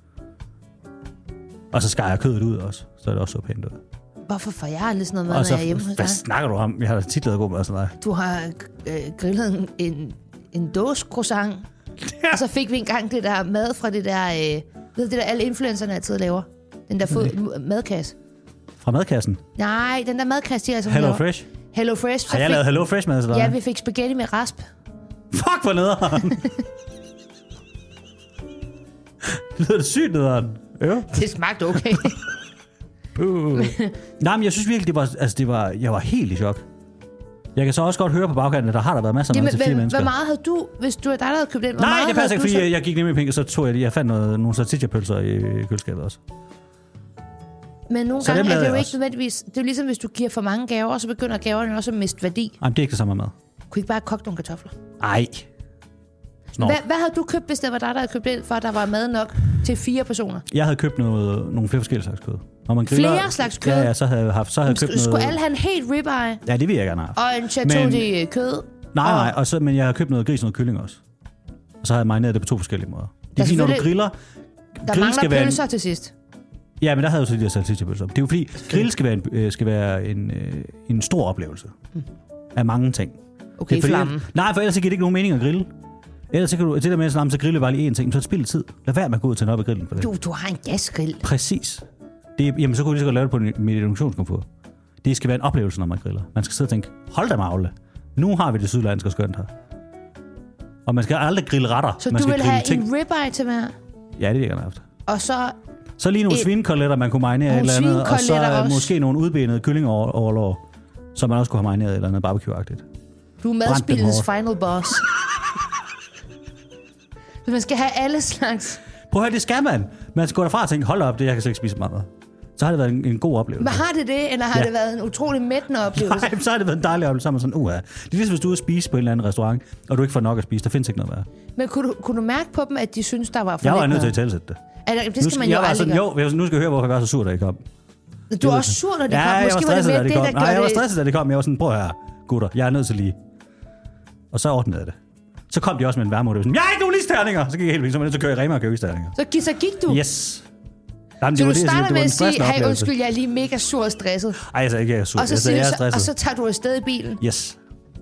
Og så skar jeg kødet ud også, så det også så pænt ud. Hvorfor får jeg aldrig sådan noget mad, når jeg er hjemme hos dig? Hvad snakker du om? Jeg har da tit lavet god mad sådan noget. Du har grillet en dåse croissant, og så fik vi engang det der mad fra det der, det der alle influencerne altid laver. Den der madkasse. Fra madkassen? Nej, den der madkasse, de altså Hello Fresh? Hello Fresh. Har jeg lavet Hello Fresh mad til dig? Ja, vi fik spaghetti med rasp. Fuck, hvor nederen. Det lyder det sygt nederen. Det smagte okay. Nej, men jeg synes virkelig, jeg var helt i chok. Jeg kan så også godt høre på bagkanten, at der har været masser af mad til 4 mennesker. Hvor meget havde du, hvis du havde købt den? Nej, det passer ikke, fordi jeg gik nemlig i penge, så tog jeg fandt nogle salsiccia-pølser i køleskabet også. Men nogle gange er det jo ikke nødvendigvis... Det er jo ligesom, hvis du giver for mange gaver, og så begynder gaverne også at miste værdi. Jamen, det er ikke det samme mad. Kunne ikke bare koge nogle kartofler? Nej. Hvad havde du købt, hvis det var dig, der havde købt ind, for at der var mad nok til 4 personer? Jeg havde købt nogle flere forskellige slags kød. Når man griller, flere slags kød? Ja, så havde jeg købt noget... Skulle alle have en helt ribeye? Ja, det vil jeg gerne have. Og en chateau kød? Nej, men jeg har købt noget gris og noget kylling også. Og så har jeg marineret det på 2 forskellige måder. Det er fordi, når du griller... Der mangler pølser til sidst. Ja, men der havde jo så de der salsiccia-pølser. Det er jo fordi, grill skal være en stor oplevelse. Af mange ting. Okay, flammen. Nej, for ellers giver det ikke nogen mening at grille. Ellers så kan du, det der med så grille bare lige én ting, så er det spildt tid. Lad være med at gå ud og tænde op i grillen for det. Du har en gasgrill. Præcis. Jamen, så kunne du lige så godt lave det på mit induktionskomfur. Det skal være en oplevelse, når man griller. Man skal sidde og tænke, hold da magle. Nu har vi det sydlandske skønt her. Og man skal aldrig grille retter. Så man du vil have ting. en ribeye til hver? Ja, det vil jeg gerne have haft. Og så lige nogle svinekoteletter, man kunne marinere et eller andet. Og så måske nogle udbenede kyllingoverlår, som man også kunne have marineret et eller andet barbecue-agtigt. Du er madspillets final boss. Man skal have alle slags... Prøv at høre, det skal man. Man skal gå derfra og tænke, hold op, det jeg kan slet ikke spise meget. Så har det været en god oplevelse. Men har det, eller har det været en utrolig mættende oplevelse? Nej, så har det været en dejlig oplevelse. Sådan, det er ligesom, hvis du er ude at spise på en eller anden restaurant, og du ikke får nok at spise. Der findes ikke noget værre. Men kunne du mærke på dem, at de synes, der var for lidt? Jeg var nødt til at tælsætte det. Det skal man jo aldrig gøre. Jo, nu skal jeg høre, hvorfor jeg var så sur, da jeg kom. Du var også sur, da det kom? Ja, Måske var det med det, der gjorde det. Nej, jeg var stresset, da det kom. Jeg var sådan, prøv her, gutter, jeg er nødt til lige. Og så ordnede jeg det. Så kom de også med en værmod. Jeg har ikke nogen isterninger. Så gik jeg helt vildt. Så var jeg nødt til at køre i Rema og købe isterninger. Så gik du? Yes. Jamen, så du starter med at sige, hey, undskyld, jeg er lige mega sur og stresset. Ej, jeg sagde ikke, jeg er sur. Og så tager du afsted i bilen? Yes.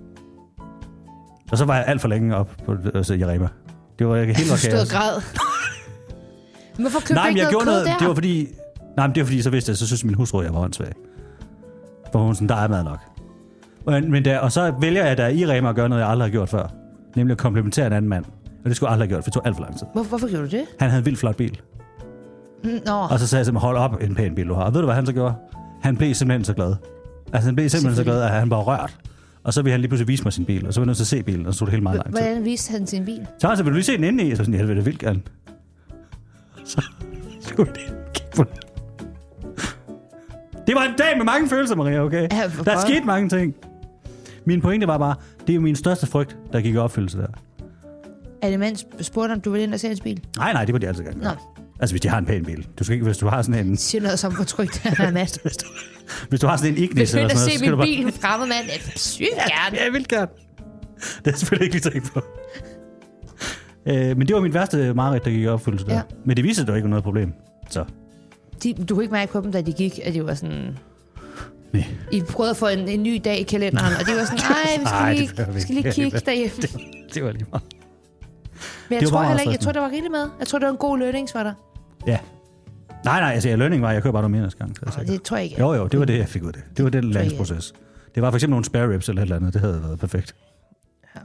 Og så var jeg alt for længe op på i Rema. Det var helt okay. Du stod og græd. Hvorfor købte du ikke noget kød der? Det var fordi, så vidste jeg, så synes min hustru, jeg var åndssvag. For hun sådan, der er mad nok. Og så vælger jeg da i Rema at gøre noget, jeg aldrig har gjort før. Nemlig at komplimentere en anden mand. Og det skulle jeg aldrig have gjort, for det tog alt for lang tid. Hvorfor gjorde du det? Han havde en vildt flot bil. Og så sagde jeg simpelthen, hold op, en pæn bil du har. Og ved du, hvad han så gjorde? Han blev simpelthen så glad. Altså han blev simpelthen så glad, at han var rørt. Og så ville han lige pludselig vise mig sin bil. Og så var jeg nødt til at se bilen, og så stod det helt meget langt. Hvordan viste han sin bil? Så vil du lige se den inde i? Så sådan, jeg vil det vildt gerne. Så skulle det kigge på det. Det var en dag med mange følelser, Maria, okay? Ja, der skete mange ting. Min pointe var bare, det er jo min største frygt, der gik i opfyldelse der. Er det mens spurgte om du ville ind og se hans bil? Nej, det må de altid gerne gøre. Altså, hvis de har en pæn bil. Du skal ikke, hvis du har sådan en... Siger noget som fortrygt, der er nat. Hvis du har sådan en Ignis eller sådan noget... Hvis du vil se min bil, fremmed mand, sygt gerne. Ja, jeg vil gerne. Det er jeg selvfølgelig ikke lige tænkt på. Men det var mit værste mareridt, der gik i opfyldelse der. Ja. Men det viste sig, at der ikke var noget problem. Så. Du kunne ikke mærke på dem, da de gik, at det var sådan... Nej. I prøvede at få en ny dag i kalenderen, og det var sådan, vi skal lige kigge derhjemme. Det var lige meget. Men jeg tror det var rigtig med. Jeg tror, det var en god learnings for dig. Ja. Nej, altså learning var, jeg køber bare noget mere næste gang. Det tror jeg ikke. Jo, det var det, jeg fik ud af det. Det var den læringsproces. Det var for eksempel nogle spare ribs eller et eller andet. Det havde været perfekt. Ja.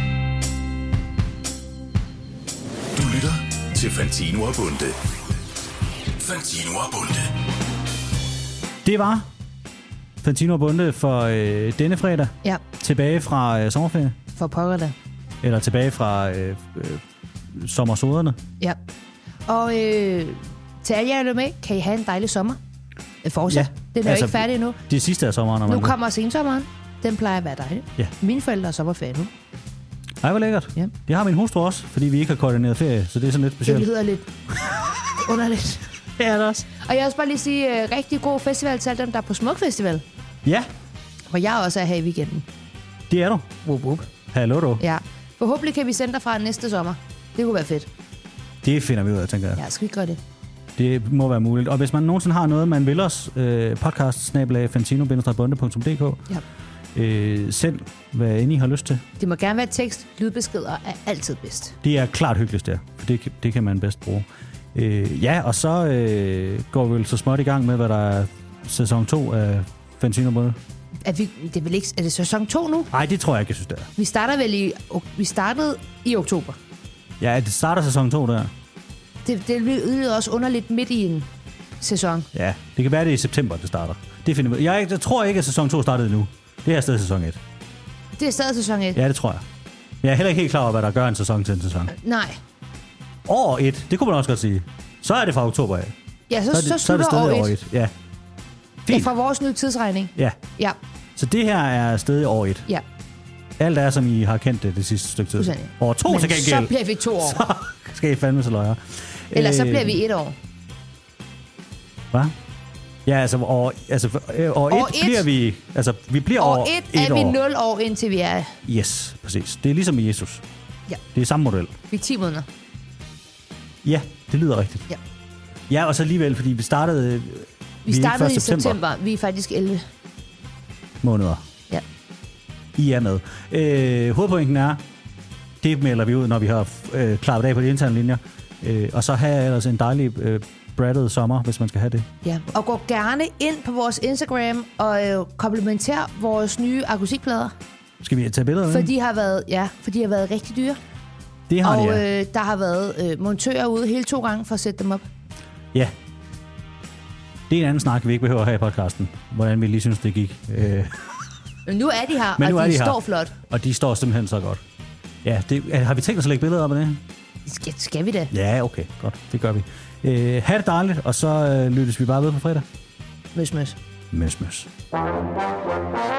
Du lytter til Fantino og Bunde. Fantino og Bunde. Det var Fantino og Bunde for denne fredag. Ja. Tilbage fra sommerferie. For pokker da. Eller tilbage fra sommersoderne. Ja. Og til alle jer, der med, kan I have en dejlig sommer. Fortsat. Ja, den er jo ikke færdig endnu. Det sidste af sommeren. Nu kommer sensommeren. Den plejer at være dejlig. Ja. Mine forældre er sommerferie nu. Ej, hvor lækkert. Ja. Det har min hustru også, fordi vi ikke har koordineret ferie, så det er sådan lidt specielt. Det lyder lidt underligt. Ja, det også. Og jeg vil også bare lige sige rigtig god festival til alle dem, der er på Smuk Festival. Ja, Hvor jeg også er her i weekenden. det er du. Wup, wup. Hallo du. Ja. Forhåbentlig kan vi sende derfra næste sommer. Det kunne være fedt. Det finder vi ud af, tænker jeg. Ja, skal vi ikke gøre det? Det må være muligt. Og hvis man nogensinde har noget, man vil os, podcast@fantino-bonde.dk. Ja. Send, hvad end I har lyst til. Det må gerne være tekst. Lydbeskeder er altid bedst. Det er klart hyggeligst der, for det kan man bedst bruge. Ja, og så går vi vel så småt i gang med, hvad der er sæson 2 af Fantino Bonde. Er det sæson 2 nu? Nej, det tror jeg ikke, jeg synes, det er. Vi startede i oktober. Ja, det starter sæson 2 der. Det lyder også underligt midt i en sæson. Ja, det kan være, det er i september, det starter. Det finder vi. Jeg tror ikke, at sæson 2 startede nu. Det er stadig sæson 1. Det er stadig sæson 1? Ja, det tror jeg. Jeg er heller ikke helt klar over, hvad der gør en sæson til en sæson. Nej. År 1, det kunne man også godt sige. Så er det fra oktober af. Ja, så er det slutter stadig år 1. Ja. Det er fra vores nye tidsregning. Ja. Ja. Så det her er stadig år 1. Ja. Alt er, som I har kendt det sidste stykke tid. År 2 til gengæld. Så bliver vi 2 år. Så skal I fandme så løjer. Eller så bliver vi 1 år. Hvad? Ja, altså år 1 bliver vi... Altså, vi bliver år 1 er vi 0 år, indtil vi er... Yes, præcis. Det er ligesom i Jesus. Ja. Det er samme model. Vi er 10 måneder. Ja, det lyder rigtigt. Ja. Ja, og så alligevel, fordi vi startede... Vi startede i september. Vi er faktisk 11 måneder. Ja. I er med. Hovedpointen er, det melder vi ud, når vi har klaret af på de interne linjer. Og så have ellers en dejlig brattet sommer, hvis man skal have det. Ja, og gå gerne ind på vores Instagram og komplimenter vores nye akustikplader. Skal vi tage billeder af For de har været rigtig dyre. Det har og de, ja. Der har været montører ude hele 2 gange for at sætte dem op. Ja. Det er en anden snak, vi ikke behøver at have i podcasten. Hvordan vi lige synes, det gik. Men nu er de her, Men og de står her. flot. Og de står simpelthen så godt. Ja, har vi tænkt os at lægge billeder op af det? Skal vi det? Ja, okay. Godt. Det gør vi. Ha' det dejligt, og så lyttes vi bare ved på fredag. Møs, møs. Møs, møs.